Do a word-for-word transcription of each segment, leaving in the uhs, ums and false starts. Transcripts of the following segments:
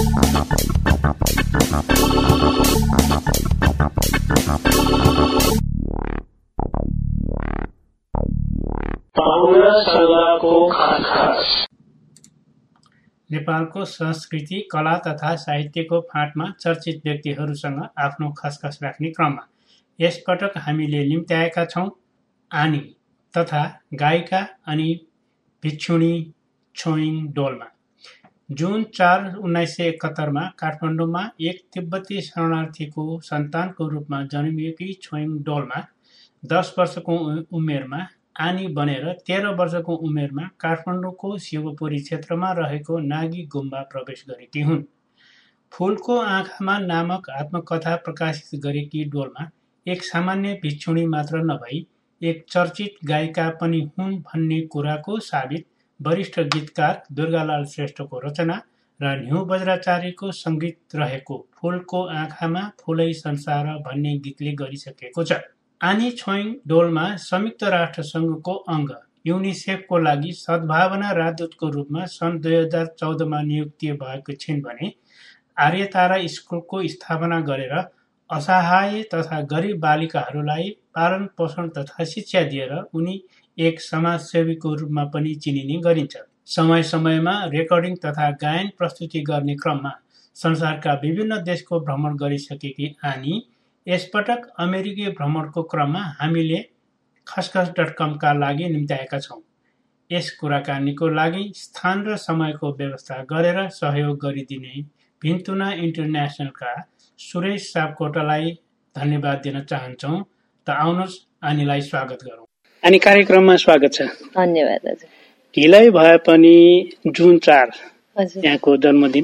नेपालको संस्कृति, कला तथा साहित्यको फाँटमा चर्चित व्यक्तिहरूसँग आफ्नो खसखस राख्ने क्रममा यसपटक हामीले निम्त्याएका छौं आनी तथा गायिका अनि भिक्षुणी छोइङ डोल्मा। जुन चार उन्नाइस सय एकहत्तरमा काठमाडौँमा एक तिब्बती शरणार्थीको सन्तानको रूपमा जन्मिएकी छोइङ डोल्मा दस वर्षको उमेरमा आनी बनेर तेह्र वर्षको उमेरमा काठमाडौँको शिवपुरी क्षेत्रमा रहेको नागी गुम्बा प्रवेश गरेकी हुन्। फूलको आँखामा नामक आत्मकथा प्रकाशित गरेकी डोल्मा एक सामान्य भिक्षुणी मात्र नभई एक चर्चित गायिका पनि हुन् भन्ने कुराको साबित वरिष्ठ गीतकार दुर्गालाल श्रेष्ठको रचना र न्यू बज्राचार्यको सङ्गीत रहेको फूलको आँखामा फूलै संसार भन्ने गीतले गरिसकेको छ। आनी छोइङ डोल्मा संयुक्त राष्ट्र सङ्घको अङ्ग युनिसेफको लागि सद्भावना राजदूतको रूपमा सन् दुई हजार चौधमा नियुक्ति भएको छिन् भने आर्यतारा स्कुलको स्थापना गरेर असहाय तथा गरिब बालिकाहरूलाई पालन पोषण तथा शिक्षा दिएर उनी एक समाजसेवीको रूपमा पनि चिनिने गरिन्छ। समय समयमा रेकर्डिङ तथा गायन प्रस्तुति गर्ने क्रममा संसारका विभिन्न देशको भ्रमण गरिसकेकी आनी यसपटक अमेरिकी भ्रमणको क्रममा हामीले खसखस डट कमका लागि निम्त्याएका छौं। यस कुराकानीको लागि स्थान र समयको व्यवस्था गरेर सहयोग गरिदिने भिन्तुना इन्टरनेसनलका सुरेश सापकोटालाई धन्यवाद दिन चाहन्छौं। त आउनुहोस् आनीलाई स्वागत गरौं। अनि कार्यक्रममा स्वागत छ। धन्यवाद हजुर। ढिलै भए पनि जुन चार यहाँको जन्मदिन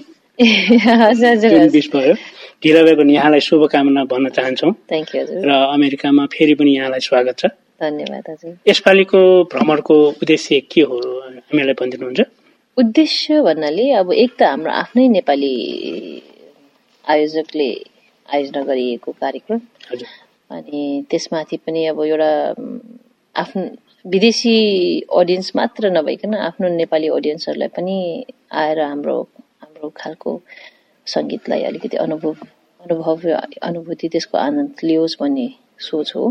जुन बिस भयो। ढिलो भएको यहाँलाई शुभकामना भन्न चाहन्छौँ। थ्याङ्क यू हजुर। र अमेरिकामा फेरि पनि यहाँलाई स्वागत छ। धन्यवाद हजुर। यसपालिको भ्रमणको उद्देश्य के हो हामीलाई भनिदिनुहुन्छ? उद्देश्य भन्नाले अब एक त हाम्रो आफ्नै नेपाली आयोजकले आयोजना गरिएको कार्यक्रम हजुर, अनि त्यसमाथि पनि अब एउटा आफ्नो विदेशी अडियन्स मात्र नभइकन आफ्नो नेपाली अडियन्सहरूलाई पनि आएर हाम्रो हाम्रो खालको संगीतलाई अलिकति अनुभव अनुभव अनुभूति त्यसको आनन्द लियोस् भन्ने सोच हो।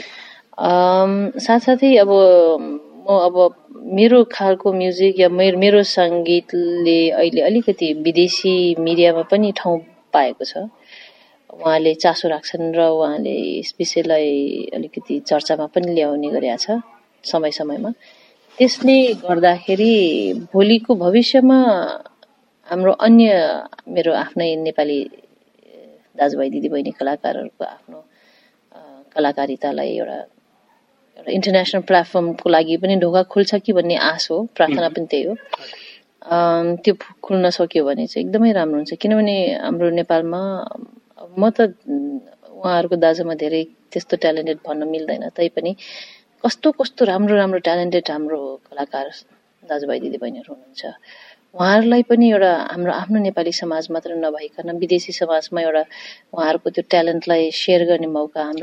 साथसाथै अब म अब मेरो खालको म्युजिक या मेरो मेरो संगीतले अहिले अलिकति विदेशी मिडियामा पनि ठाउँ पाएको छ। उहाँले चासो राख्छन् र उहाँले यस विषयलाई अलिकति चर्चामा पनि ल्याउने गरेका छ समय समयमा। त्यसले गर्दाखेरि भोलिको भविष्यमा हाम्रो अन्य मेरो आफ्नै नेपाली दाजुभाइ दिदीबहिनी कलाकारहरूको आफ्नो कलाकारितालाई एउटा एउटा इन्टरनेसनल प्लेटफर्मको लागि पनि ढोका खुल्छ कि भन्ने आश हो, प्रार्थना पनि त्यही हो। त्यो खुल्न सक्यो भने चाहिँ एकदमै राम्रो हुन्छ। किनभने हाम्रो नेपालमा म त उहाँहरूको दाजुमा धेरै त्यस्तो ट्यालेन्टेड भन्न मिल्दैन, तैपनि कस्तो कस्तो राम्रो राम्रो ट्यालेन्टेड हाम्रो कलाकार दाजुभाइ दिदीबहिनीहरू हुनुहुन्छ। उहाँहरूलाई पनि एउटा हाम्रो आफ्नो नेपाली समाज मात्र नभइकन विदेशी समाजमा एउटा उहाँहरूको त्यो ट्यालेन्टलाई सेयर गर्ने मौका हाम्रो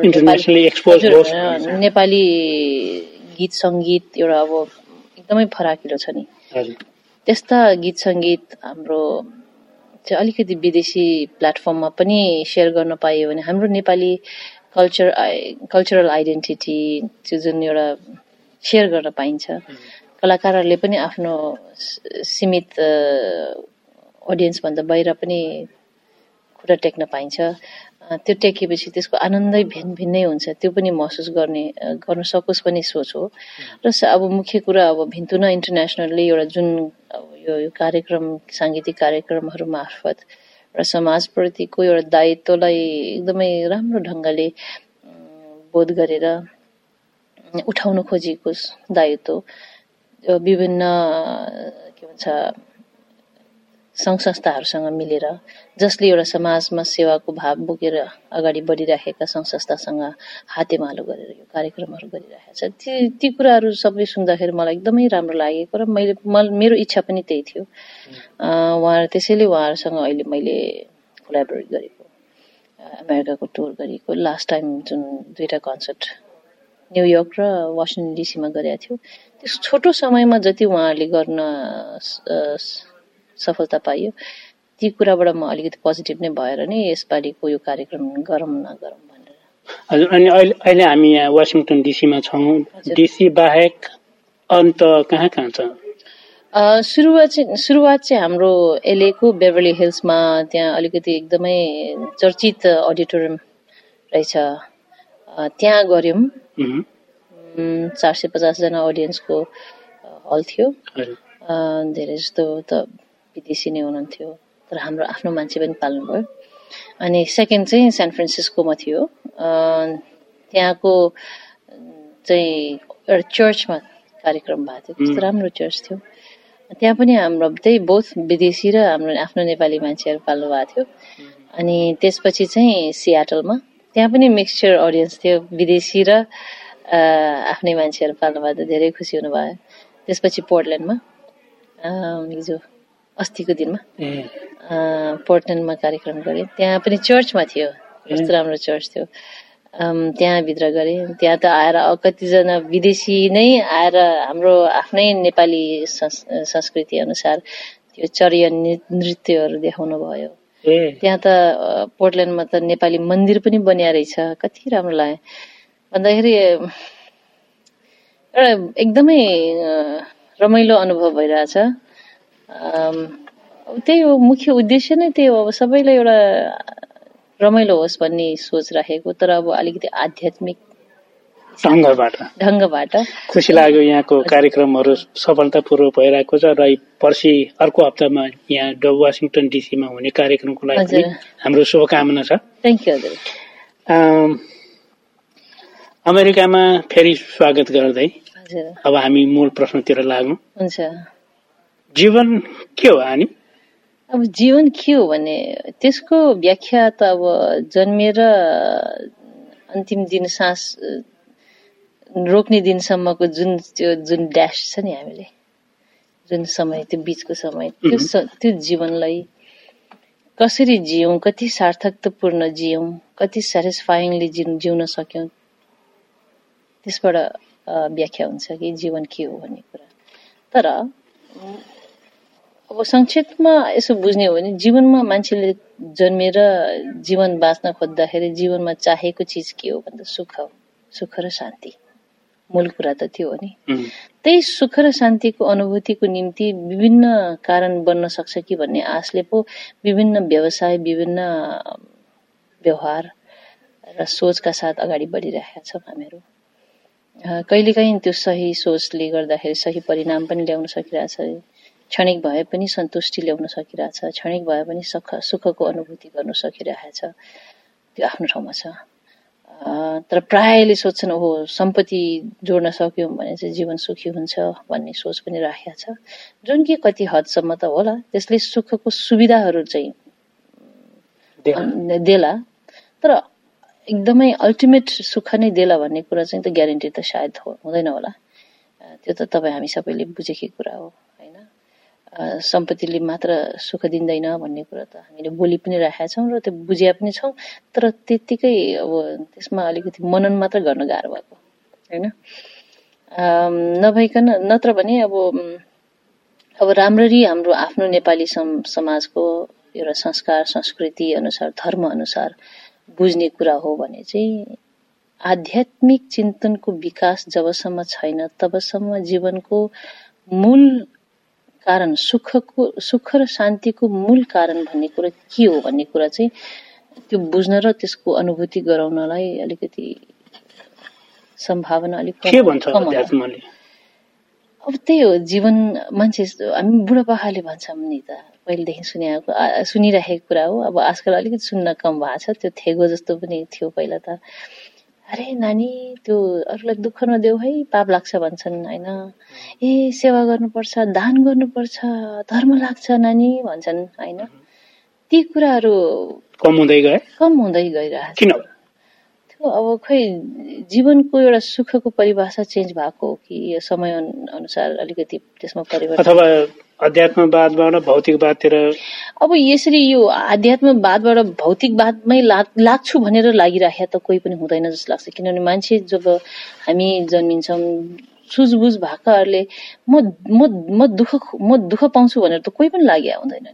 नेपाली नेपाली गीत सङ्गीत एउटा अब एकदमै फराकिलो छ नि। त्यस्ता गीत सङ्गीत हाम्रो चाहिँ अलिकति विदेशी प्लेटफर्ममा पनि सेयर गर्न पाइयो भने हाम्रो नेपाली कल्चर कल्चरल आइडेन्टिटी त्यो जुन एउटा सेयर गर्न पाइन्छ। कलाकारहरूले पनि आफ्नो सीमित अडियन्सभन्दा बाहिर पनि खुट्टा टेक्न पाइन्छ। त्यो टेकेपछि त्यसको आनन्दै भिन्न भिन्नै हुन्छ, त्यो पनि महसुस गर्ने गर्न सकोस् भन्ने सोच हो। र अब मुख्य कुरा अब भिन्तुना इन्टरनेसनलले एउटा जुन यो कार्यक्रम साङ्गीतिक कार्यक्रमहरू मार्फत र समाजप्रतिको एउटा दायित्वलाई एकदमै राम्रो ढङ्गले बोध गरेर उठाउन खोजेको दायित्व विभिन्न के भन्छ सङ्घ संस्थाहरूसँग मिलेर, जसले एउटा समाजमा सेवाको भाव बोकेर अगाडि बढिराखेका सङ्घ संस्थासँग हातेमालो गरेर यो कार्यक्रमहरू गरिरहेको छ। ती ती कुराहरू सबै सुन्दाखेरि मलाई एकदमै राम्रो लागेको र मैले मेरो इच्छा पनि त्यही थियो। उहाँहरू त्यसैले उहाँहरूसँग अहिले मैले कोलाबोरेट गरेको, अमेरिकाको टुर गरेको, लास्ट टाइम जुन दुईवटा कन्सर्ट न्युयोर्क र वासिङटन डिसीमा गरेको थियो, त्यस छोटो समयमा जति उहाँहरूले गर्न सफलता पाइयो ती कुराबाट म अलिकति पोजिटिभ नै भएर नै यसपालिको यो कार्यक्रम गरौँ न गरौँ भनेर। हजुर, अनि अहिले अहिले हामी यहाँ वासिङटन डिसीमा छौँ। डिसी बाहेक अन्त कहाँ कहाँ छ? सुरुवात चाहिँ सुरुवात चाहिँ हाम्रो एलएको बेभरली हिल्समा, त्यहाँ अलिकति एकदमै चर्चित अडिटोरियम रहेछ, त्यहाँ गऱ्यौँ। चार सय पचासजना अडियन्सको हल थियो। धेरै जस्तो त विदेशी नै हुनुहुन्थ्यो, तर हाम्रो आफ्नो मान्छे पनि पाल्नुभयो। अनि सेकेन्ड चाहिँ सान फ्रान्सिस्कोमा थियो। त्यहाँको चाहिँ एउटा चर्चमा कार्यक्रम भएको थियो, कस्तो राम्रो चर्च थियो। त्यहाँ पनि हाम्रो त्यही बहुत विदेशी र हाम्रो आफ्नो नेपाली मान्छेहरू पाल्नु भएको थियो। अनि त्यसपछि चाहिँ सियाटलमा, त्यहाँ पनि मिक्सचर अडियन्स थियो, विदेशी र आफ्नै मान्छेहरू पाल्नु भएको थियो, धेरै खुसी हुनुभयो। त्यसपछि पोर्टल्यान्डमा हिजो अस्तिको दिनमा पोर्टल्यान्डमा कार्यक्रम गरेँ। त्यहाँ पनि चर्चमा थियो, कस्तो राम्रो चर्च थियो। त्यहाँभित्र गरेँ। त्यहाँ त आएर कतिजना विदेशी नै आएर हाम्रो आफ्नै नेपाली संस्कृति अनुसार त्यो चर्या नृत्यहरू देखाउनु भयो। त्यहाँ त पोर्टल्यान्डमा त नेपाली मन्दिर पनि बनिया रहेछ, कति राम्रो लाग्यो भन्दाखेरि एउटा एकदमै रमाइलो अनुभव भइरहेछ। त्यही हो, मुख्य उद्देश्य नै त्यही हो, अब सबैलाई एउटा रमाइलो होस् भन्ने सोच राखेको, तर अब अलिकति आध्यात्मिक ढङ्गबाट ढङ्गबाट खुसी लाग्यो। यहाँको कार्यक्रमहरू सफलतापूर्वक भइरहेको छ र पर्सि अर्को हप्तामा यहाँ वासिङटन डिसीमा हुने कार्यक्रमको लागि हाम्रो शुभकामना छ। थ्याङ्क यू हजुर। अमेरिकामा फेरि स्वागत गर्दै अब हामी मूल प्रश्नतिर लागौँ। हुन्छ। जीवन के हो हानि? अब जीवन के हो भने त्यसको व्याख्या त अब जन्मिएर अन्तिम दिन सास रोक्ने दिनसम्मको जुन त्यो जुन ड्यास छ नि, हामीले जुन समय, त्यो बीचको समय, त्यो त्यो जीवनलाई कसरी जियौँ, कति सार्थकतापूर्ण जियौँ, कति सेटिस्फाइङली जिउन सक्यौँ, त्यसबाट व्याख्या हुन्छ कि जीवन के हो भन्ने कुरा। तर अब संक्षेपमा यसो बुझ्ने हो भने जीवनमा मान्छेले जन्मेर जीवन बाँच्न खोज्दाखेरि जीवनमा चाहेको चिज के हो भन्दा सुख हो, सुख र शान्ति। मूल कुरा त त्यो हो नि। त्यही सुख र शान्तिको अनुभूतिको निम्ति विभिन्न कारण बन्न सक्छ कि भन्ने आशले पो विभिन्न व्यवसाय, विभिन्न व्यवहार र सोचका साथ अगाडि बढिरहेका छौँ हामीहरू। कहिलेकाहीँ त्यो सही सोचले गर्दाखेरि सही परिणाम पनि ल्याउन सकिरहेछ, क्षणिक भए पनि सन्तुष्टि ल्याउन सकिरहेछ, क्षणिक भए पनि सुख सुखको अनुभूति गर्न सकिरहेछ, त्यो आफ्नो ठाउँमा छ। तर प्रायले सोच्छन् ओहो सम्पत्ति जोड्न सक्यौँ भने चाहिँ जीवन सुखी हुन्छ भन्ने सोच पनि राखेको छ, जुन कि कति हदसम्म त होला। त्यसले सुखको सुविधाहरू चाहिँ देला, तर एकदमै अल्टिमेट सुख नै देला भन्ने कुरा चाहिँ त ग्यारेन्टी त सायद हुँदैन होला। त्यो त तपाईँ हामी सबैले बुझेकै कुरा हो होइन। सम्पत्तिले मात्र सुख दिँदैन भन्ने कुरा त हामीले बोली पनि राखेका छौँ र त्यो बुझिया पनि छौँ, तर त्यत्तिकै अब त्यसमा अलिकति मनन मात्र गर्न गाह्रो भएको होइन। नभइकन नत्र भने अब अब राम्ररी हाम्रो आफ्नो नेपाली समाजको एउटा संस्कार संस्कृति अनुसार, धर्म अनुसार बुझ्ने कुरा हो भने चाहिँ आध्यात्मिक चिन्तनको विकास जबसम्म छैन तबसम्म जीवनको मूल कारण, सुखको सुख र शान्तिको मूल कारण भन्ने कुरा के हो भन्ने कुरा चाहिँ त्यो बुझ्न र त्यसको अनुभूति गराउनलाई अलिकति सम्भावना अलिक के भन्छ अध्यात्मले? अब त्यही हो, जीवन मान्छे हामी बुढापाकाले भन्छौँ नि त, पहिलेदेखि सुनिआएको सुनिराखेको कुरा हो। अब आजकल अलिकति सुन्न कम भएको छ, त्यो थेगो जस्तो पनि थियो पहिला त। अरे नानी त्यो अरूलाई दुःख नदेऊ है, पाप लाग्छ भन्छन् होइन। ए सेवा गर्नुपर्छ, दान गर्नुपर्छ, धर्म लाग्छ नानी भन्छन् होइन। ती कुराहरू कम हुँदै गए कम हुँदै गइरहेछ। किन? त्यो अब खै जीवनको एउटा सुखको परिभाषा चेन्ज भएको हो कि यो समय अनुसार अलिकति त्यसमा परिवर्तन, अथवा अध्यात्मवादबाट भौतिकवादतिर? अब यसरी यो आध्यात्मवादबाट भौतिकवादमै लाग्छु भनेर लागिराखेको त कोही पनि हुँदैन जस्तो लाग्छ। किनभने मान्छे जब हामी जन्मिन्छौँ सुझबुझ भएकाहरूले म म म दुःख म दुःख पाउँछु भनेर त कोही पनि लागि हुँदैन नि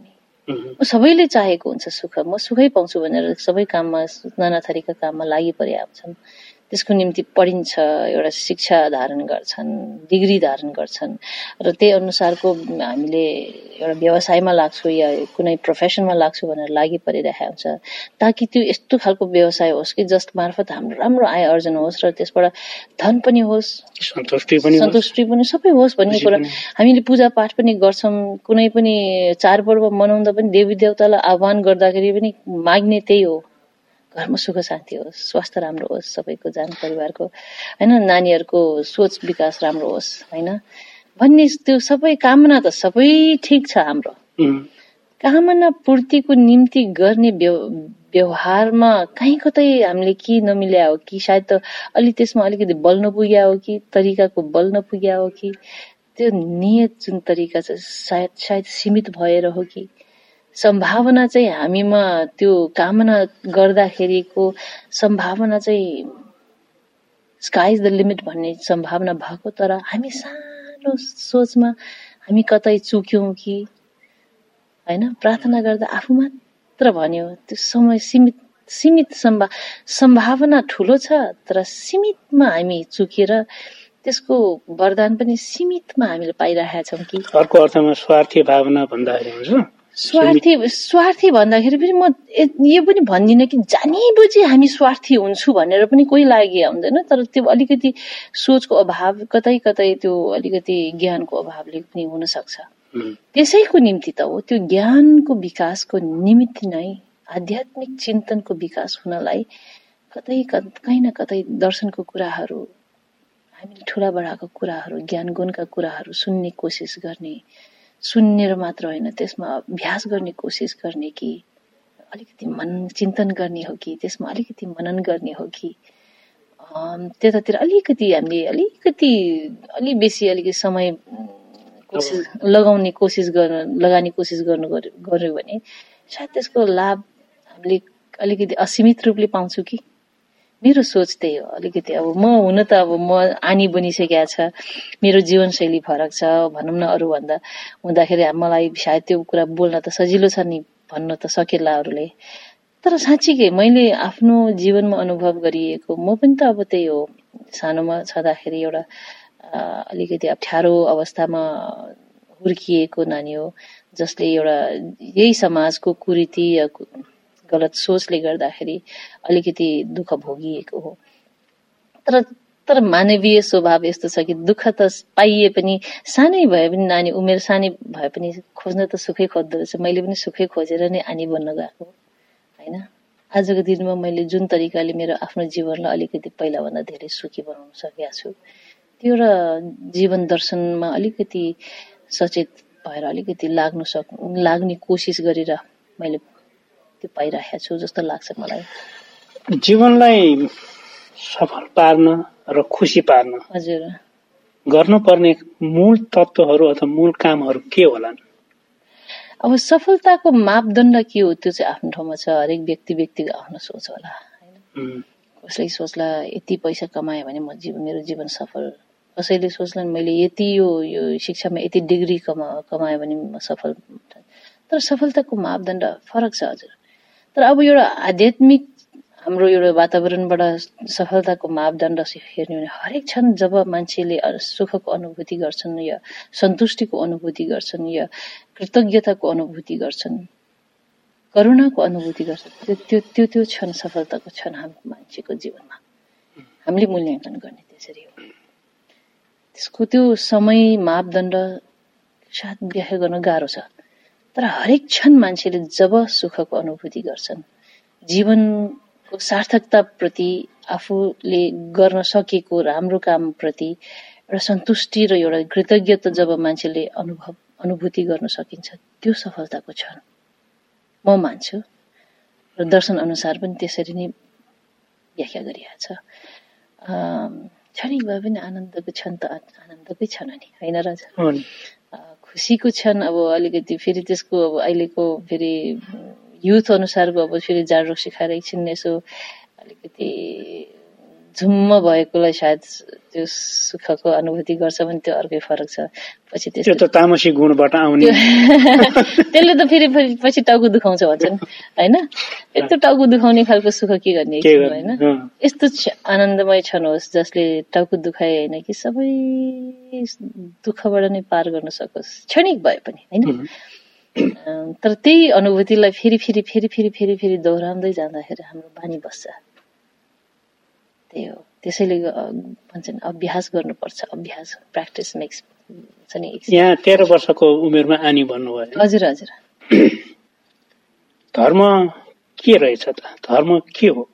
म सबैले चाहेको हुन्छ सुख, म सुखै पाउँछु भनेर सबै काममा नाना थरीका काममा लागि परे हुन्छन्। त्यसको निम्ति पढिन्छ, एउटा शिक्षा धारण गर्छन्, डिग्री धारण गर्छन् र त्यही अनुसारको हामीले एउटा व्यवसायमा लाग्छु या कुनै प्रोफेसनमा लाग्छु भनेर लागि परिरहेको हुन्छ, ताकि त्यो यस्तो खालको व्यवसाय होस् कि जस मार्फत हाम्रो राम्रो आय अर्जन होस् र त्यसबाट धन पनि होस्, सन्तुष्टि पनि सन्तुष्टि पनि सबै होस् भन्ने कुरा। हामीले पूजापाठ पनि गर्छौँ, कुनै पनि चाडपर्व मनाउँदा पनि देवी देवतालाई आह्वान गर्दाखेरि पनि माग्ने त्यही हो, घरमा सुख शान्ति होस्, स्वास्थ्य राम्रो होस्, सबैको जान परिवारको हैन, नानीहरूको सोच विकास राम्रो होस् हैन भन्ने त्यो सबै कामना त सबै ठिक छ हाम्रो। कामना पूर्तिको निम्ति गर्ने व्यवहारमा कहीँ कतै हामीले के नमिल्या हो कि, सायद त अलि त्यसमा अलिकति बल नपुग्या हो कि, तरिकाको बल नपुग्या हो कि, त्यो नियत जुन तरिका छ सायद सायद सीमित भएर हो कि, सम्भावना चाहिँ हामीमा त्यो कामना गर्दाखेरिको सम्भावना चाहिँ स्काई इज द लिमिट भन्ने सम्भावना भएको, तर हामी सानो सोचमा हामी कतै चुक्यौं कि हैन, प्रार्थना गर्दा आफू मात्र भन्यो, त्यो समय सीमित सीमित सम्भा सम्भावना ठुलो छ तर सीमितमा हामी चुकेर त्यसको वरदान पनि सीमितमा हामीले पाइरहेका छौं कि। अर्को अर्थमा स्वार्थी भावना भन्दाखेरि हुन्छ, स्वार्थी स्वार्थी भन्दाखेरि पनि म यो पनि भन्दिनँ कि जानी बुझी हामी स्वार्थी हुन्छु भनेर पनि कोही लागि हुँदैन, तर त्यो अलिकति सोचको अभाव, कतै कतै त्यो अलिकति ज्ञानको अभावले पनि हुन सक्छ। त्यसैको निम्ति त हो, त्यो ज्ञानको विकासको निमित्त नै आध्यात्मिक चिन्तनको विकास हुनलाई कतै कहीँ न कतै दर्शनको कुराहरू, हामीले ठूला बडाको कुराहरू, ज्ञान गुणका कुराहरू सुन्ने कोसिस गर्ने, सुन्नेर मात्र होइन त्यसमा अभ्यास गर्ने कोसिस गर्ने कि, अलिकति मन चिन्तन गर्ने हो कि, त्यसमा अलिकति मनन गर्ने हो कि, त्यतातिर अलिकति हामीले अलिकति अलि बेसी अलिकति समय कोसिस लगाउने कोसिस गर्न लगाउने कोसिस गर्नु गर्यो भने सायद त्यसको लाभ हामीले अलिकति असीमित रूपले पाउँछु कि। मेरो सोच त्यही हो। अलिकति अब म हुन त अब म आनी बनिसकेको छ, मेरो जीवनशैली फरक छ भनौँ न, अरू भन्दा हुँदाखेरि मलाई सायद त्यो कुरा बोल्न त सजिलो छ नि, भन्न त सकेला अरूले, तर साँच्चीकै मैले आफ्नो जीवनमा अनुभव गरिएको, म पनि त अब त्यही हो, सानोमा छँदाखेरि एउटा अलिकति अप्ठ्यारो अवस्थामा हुर्किएको नानी हो, जसले एउटा यही समाजको कुरीति या गलत सोचले गर्दाखेरि अलिकति दुःख भोगिएको हो। तर तर मानवीय स्वभाव यस्तो छ कि दुःख त पाइए पनि, सानै भए पनि, नानी उमेर सानै भए पनि खोज्न त सुखै खोज्दो रहेछ। मैले पनि सुखै खोजेर नै आनी बन्न गएको हैन। आजको दिनमा मैले जुन तरिकाले मेरो आफ्नो जीवनलाई अलिकति पहिलाभन्दा धेरै सुखी बनाउन सकेको छु, त्यो एउटा जीवन दर्शनमा अलिकति सचेत भएर अलिकति लाग्नु सक लाग्ने कोसिस गरेर मैले त्यो पाइरहेको छु जस्तो लाग्छ मलाई। जीवनलाई सफल पार्न र खुसी पार्न हजुर गर्नुपर्ने मूल तत्त्वहरू अथवा मूल कामहरू के होलान्? अब सफलताको मापदण्ड के हो त्यो चाहिँ आफ्नो ठाउँमा छ, हरेक व्यक्ति व्यक्तिको आफ्नो सोच होला हैन। कसैले सोच्ला यति पैसा कमाए भने म जीवन मेरो जीवन सफल, कसैले सोच्लान् मैले यति यो यो शिक्षामा यति डिग्री कमा कमाए भने म सफल। तर सफलताको मापदण्ड फरक छ हजुर। तर अब एउटा आध्यात्मिक हाम्रो एउटा वातावरणबाट सफलताको मापदण्ड हेर्ने भने हरेक क्षण जब मान्छेले सुखको अनुभूति गर्छन् या सन्तुष्टिको अनुभूति गर्छन् या कृतज्ञताको अनुभूति गर्छन्, करुणाको अनुभूति गर्छन्, त्यो त्यो त्यो त्यो क्षण सफलताको क्षण हाम्रो मान्छेको जीवनमा हामीले मूल्याङ्कन गर्ने त्यसरी हो। त्यसको त्यो समय मापदण्ड साथ व्याख्या गर्न गाह्रो छ। तर हरेक क्षण मान्छेले जब सुखको अनुभूति गर्छन्, जीवनको सार्थकता प्रति, आफूले गर्न सकेको राम्रो काम प्रति एउटा सन्तुष्टि र एउटा कृतज्ञता जब मान्छेले अनुभव अनुभूति गर्न सकिन्छ, त्यो सफलताको क्षण म मान्छु र दर्शन अनुसार पनि त्यसरी नै व्याख्या गरिएको छ। क्षणिक भए पनि आनन्दको क्षण त आनन्दकै क्षण नि होइन र? खुसीको क्षण अब अलिकति फेरि त्यसको अब अहिलेको फेरि युथ अनुसारको अब फेरि जाडो सिखाएर एकछिन यसो अलिकति झुम्म भएकोलाई सायद त्यो सुखको अनुभूति गर्छ भने त्यो अर्कै फरक छ। पछि त्यो त तामसी गुणबाट आउने त्यसले त फेरि पछि टाउको दुखाउँछ भन्छन् हैन। यस्तो टाउको दुखाउने खालको सुख के गर्ने हैन। यस्तो आनन्दमय छनुहोस् जसले टाउको दुखाए हैन कि सबै दुःखबाट नै पार गर्न सकोस्, क्षणिक भए पनि हैन। तर त्यही अनुभूतिलाई फेरि फेरि फेरि फेरि फेरि फेरि दोहोऱ्याउँदै जाँदाखेरि हाम्रो बानी बस्छ। त्यही हो, त्यसैले भन्छन् अभ्यास गर्नुपर्छ, अभ्यास, प्र्याक्टिस मेक्स छ नि। यहाँ तेह्र वर्षको उमेरमा आनी भन्नुभयो। हजुर हजुर। धर्म के रहेछ त? धर्म के हो?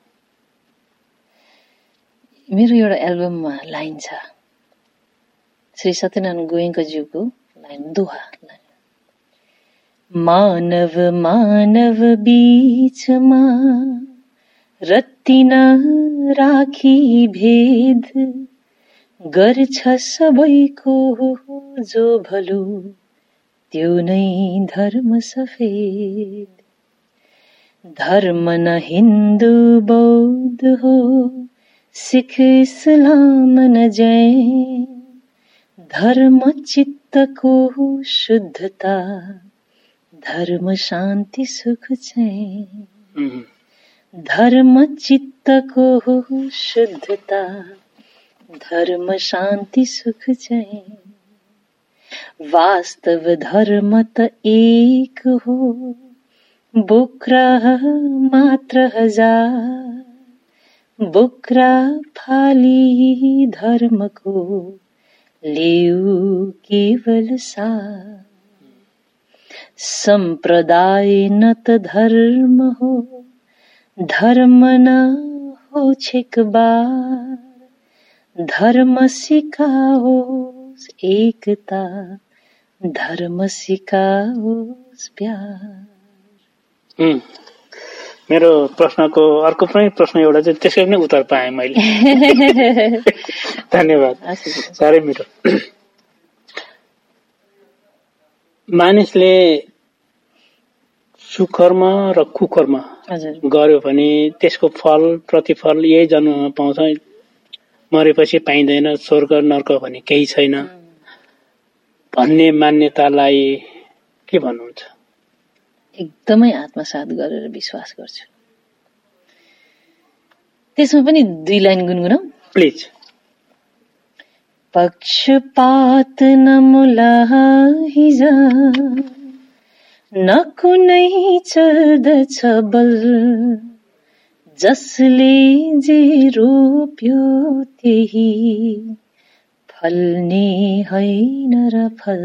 मेरो एउटा एल्बममा लाइन छ, श्री सत्यनारायण गोयङ्का ज्यूको लाइन, दोहा लाइन। मानव मानव बीचमा रत्ति न राखी भेद, गर्छ सबैको जो भलो त्यो नै धर्म सफेद। धर्म न हिन्दू बौद्ध हो, सिख इस्लाम न जैन, धर्म चित्तको शुद्धता, धर्म शान्ति सुख चैन। धर्म चित्तको शुद्धता, धर्म शान्ति सुख चैन। वास्तव धर्म त एक हो, बोक्रा मात्र हजार, बोक्रा फाली धर्मको लेऊ केवल सार। संप्रदाय न त धर्म हो, धर्म न हो छेक बार, धर्म सिकाओस् एकता, धर्म सिकाओस् प्यार। मेरो प्रश्नको अर्को पनि प्रश्न एउटा चाहिँ त्यसै पनि उत्तर पाएँ मैले। धन्यवाद, साह्रै मिठो। मानिसले सुकर्म र कुकर्म गर्यो भने त्यसको फल प्रतिफल यही जन्ममा पाउँछ, मरेपछि पाइँदैन, स्वर्ग नर्क भने केही छैन भन्ने मान्यतालाई के भन्नुहुन्छ? एकदमै आत्मसात गरेर विश्वास गर्छु। त्यसमा पनि दुई लाइन गुनगुनाऊ प्लिज। पक्षपात न मुलाहिजा, न कुनै चल्दछ बल, जसले जे रोप्यो त्यही फल्ने होइन र फल।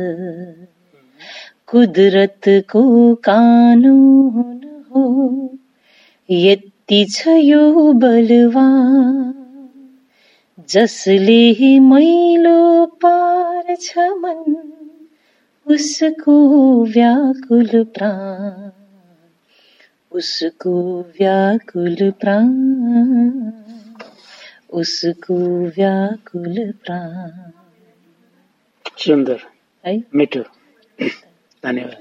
कुदरतको कानून हो, यति छ यो बलवान, जसले मैलो पार्छ मन, उसको व्याकुल प्राण, उसको व्याकुल प्राण, उसको व्याकुल प्राण। सुन्दर है, मिठो, धन्यवाद।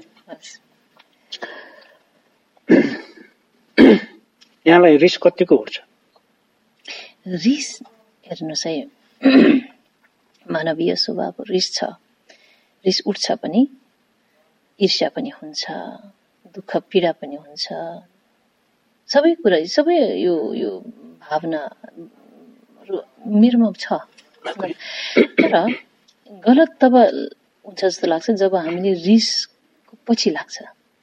यहाँलाई रिस कतिको उठ्छ? रिस हेर्नुहोस् है, मानवीय स्वभाव रिस छ, रिस उठ्छ पनि, ईर्ष्या पनि हुन्छ, दुःख पीडा पनि हुन्छ, सबै कुरा, सबै यो यो भावना मेरोमा छ। तर गलत तब हुन्छ जस्तो लाग्छ जब हामीले रिसको पछि लाग्छ।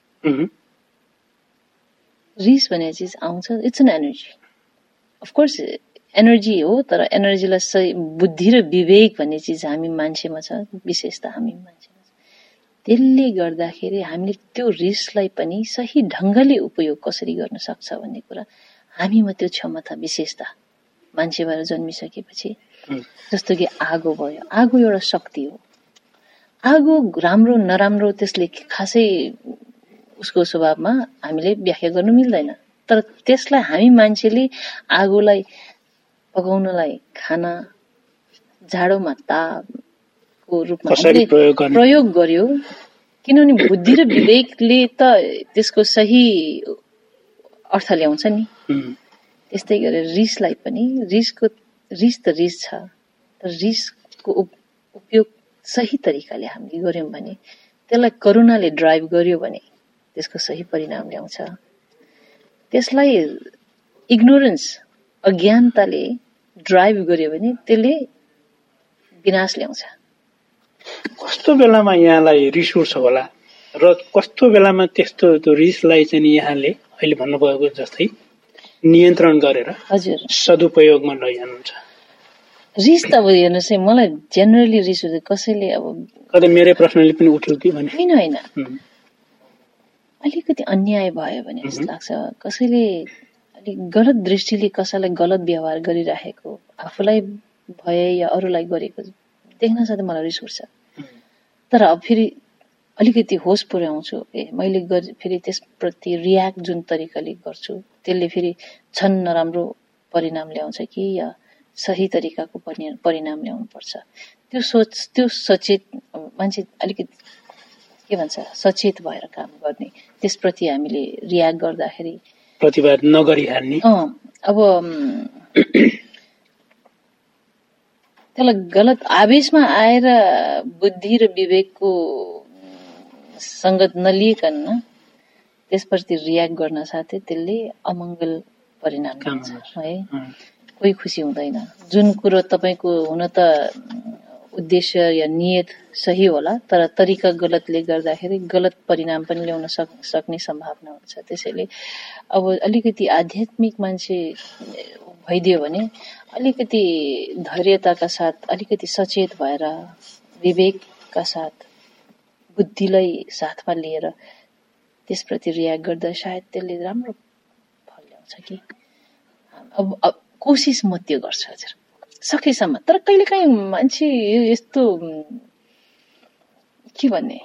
रिस भन्ने चिज आउँछ, it's an energy, of course energy हो, तर एनर्जीलाई सही बुद्धि र विवेक भन्ने चिज हामी मान्छेमा छ, विशेषता हामी मान्छेमा छ। त्यसले गर्दाखेरि हामीले त्यो रिसलाई पनि सही ढङ्गले उपयोग कसरी गर्न सक्छ भन्ने कुरा हामीमा त्यो क्षमता, विशेषता मान्छे भएर जन्मिसकेपछि। जस्तो कि आगो भयो, आगो एउटा शक्ति हो। आगो राम्रो नराम्रो त्यसले खासै उसको स्वभावमा हामीले व्याख्या गर्नु मिल्दैन, तर त्यसलाई हामी मान्छेले आगोलाई पकाउनलाई, खाना जाडोमा तापको रूपमा प्रयोग गर्यो, किनभने बुद्धि र विवेकले त त्यसको सही अर्थ ल्याउँछ नि। त्यस्तै गरेर रिसलाई पनि, रिसको रिस त रिस छ, तर रिसको उपयोग सही तरिकाले हामीले गर्यौं भने, त्यसलाई करुणाले ड्राइभ गर्यो भने त्यसको सही परिणाम ल्याउँछ। त्यसलाई इग्नोरेन्स, अज्ञानताले ड्राइभ गर्यो भने त्यसले विनाश ल्याउँछ। कस्तो बेलामा यहाँलाई रिस उठ्छ होला र कस्तो बेलामा त्यस्तो त्यो रिसलाई चाहिँ यहाँले अहिले भन्नुभएको जस्तै नियन्त्रण गरेर हजुर सदुपयोगमा लैजानुहुन्छ? रिस त अब हेर्नुहोस् है, मलाई जेनरली रिस उठ्छ। कसैले अब कतै मेरै प्रश्नले पनि उठ्यो कि भने होइन होइन अलिकति अन्याय भयो भने जस्तो लाग्छ। कसैले अलिक गलत दृष्टिले कसैलाई गलत व्यवहार गरिराखेको आफूलाई भए या अरूलाई गरेको देख्न साथै मलाई रिस उठ्छ। तर अब फेरि अलिकति होस पुर्याउँछु, ए मैले फेरि त्यसप्रति रियाक्ट जुन तरिकाले गर्छु त्यसले फेरि छन् नराम्रो परिणाम ल्याउँछ कि या सही तरिकाको परिणाम ल्याउनु पर्छ, त्यो सोच, त्यो सचेत मान्छे अलिकति के भन्छ सचेत भएर काम गर्ने, त्यसप्रति हामीले रियाक्ट गर्दाखेरि प्रतिवाद नगरिहाल्ने। अँ अब त्यसलाई गलत आवेशमा आएर बुद्धि र विवेकको संगत नलिइकन त्यसप्रति रियाक्ट गर्न साथै त्यसले अमङ्गल परिणाम ल्याउँछ है। कोही खुसी हुँदैन। जुन कुरो तपाईको हुन त उद्देश्य या नियत सही होला, तर तरिका गलतले गर्दाखेरि गलत परिणाम पनि ल्याउन सक्ने सम्भावना हुन्छ। त्यसैले अब अलिकति आध्यात्मिक मान्छे भइदियो भने अलिकति धैर्यताका साथ, अलिकति सचेत भएर विवेकका साथ, बुद्धिलाई साथमा लिएर त्यसप्रति रियाक्ट गर्दा सायद त्यसले राम्रो फल ल्याउँछ कि। अब, अब कोसिस म त्यो गर्छु हजुर सकेसम्म। तर कहिलेकाहीँ मान्छे यस्तो के भन्ने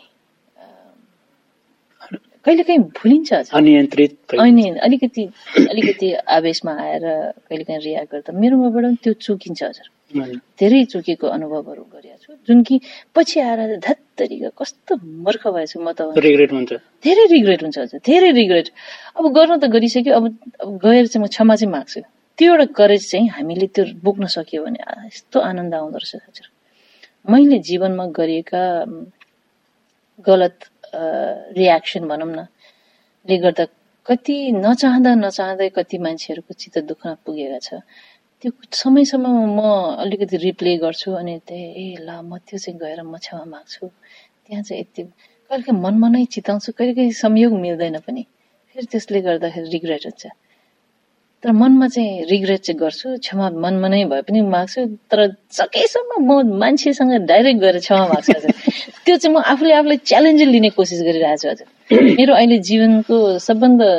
कहिलेकाहीँ भुलिन्छ हजुर, अनियन्त्रित अनि अलिकति अलिकति आवेशमा आएर कहिलेकाहीँ रियाक्ट गर्दा मेरोबाट त्यो चुकिन्छ हजुर। धेरै चुकेको अनुभवहरू गरेको छु, जुन कि पछि आएर धत्तरीका कस्तो मूर्ख भएछु म त। रिग्रेट हुन्छ, धेरै रिग्रेट हुन्छ हजुर, धेरै रिग्रेट। अब गर्न त गरिसक्यो, अब अब गएर चाहिँ म क्षमा चाहिँ माग्छु। त्यो एउटा करेज चाहिँ हामीले त्यो बोक्न सक्यो भने यस्तो आनन्द आउँदो रहेछ हजुर। मैले जीवनमा गरेका गलत रियाक्सन भनौँ न ले गर्दा कति नचाहँदा नचाहँदै कति मान्छेहरूको चित्त दुख्न पुगेका छ। त्यो समय समयमा म अलिकति रिप्ले गर्छु अनि त्यही ए ल म त्यो चाहिँ गएर म क्षमा माग्छु। त्यहाँ चाहिँ यति कहिलेकाहीँ मनमा नै चिताउँछु, कहिलेकाहीँ संयोग मिल्दैन पनि, फेरि त्यसले गर्दाखेरि रिग्रेट हुन्छ। तर मनमा चाहिँ रिग्रेट चाहिँ गर्छु, क्षमा मनमा नै भए पनि माग्छु। तर सकेसम्म म मान्छेसँग डाइरेक्ट गएर क्षमा माग्छु हजुर। त्यो चाहिँ म आफूले आफूलाई च्यालेन्ज लिने कोसिस गरिरहेको छु हजुर। मेरो अहिले जीवनको सबभन्दा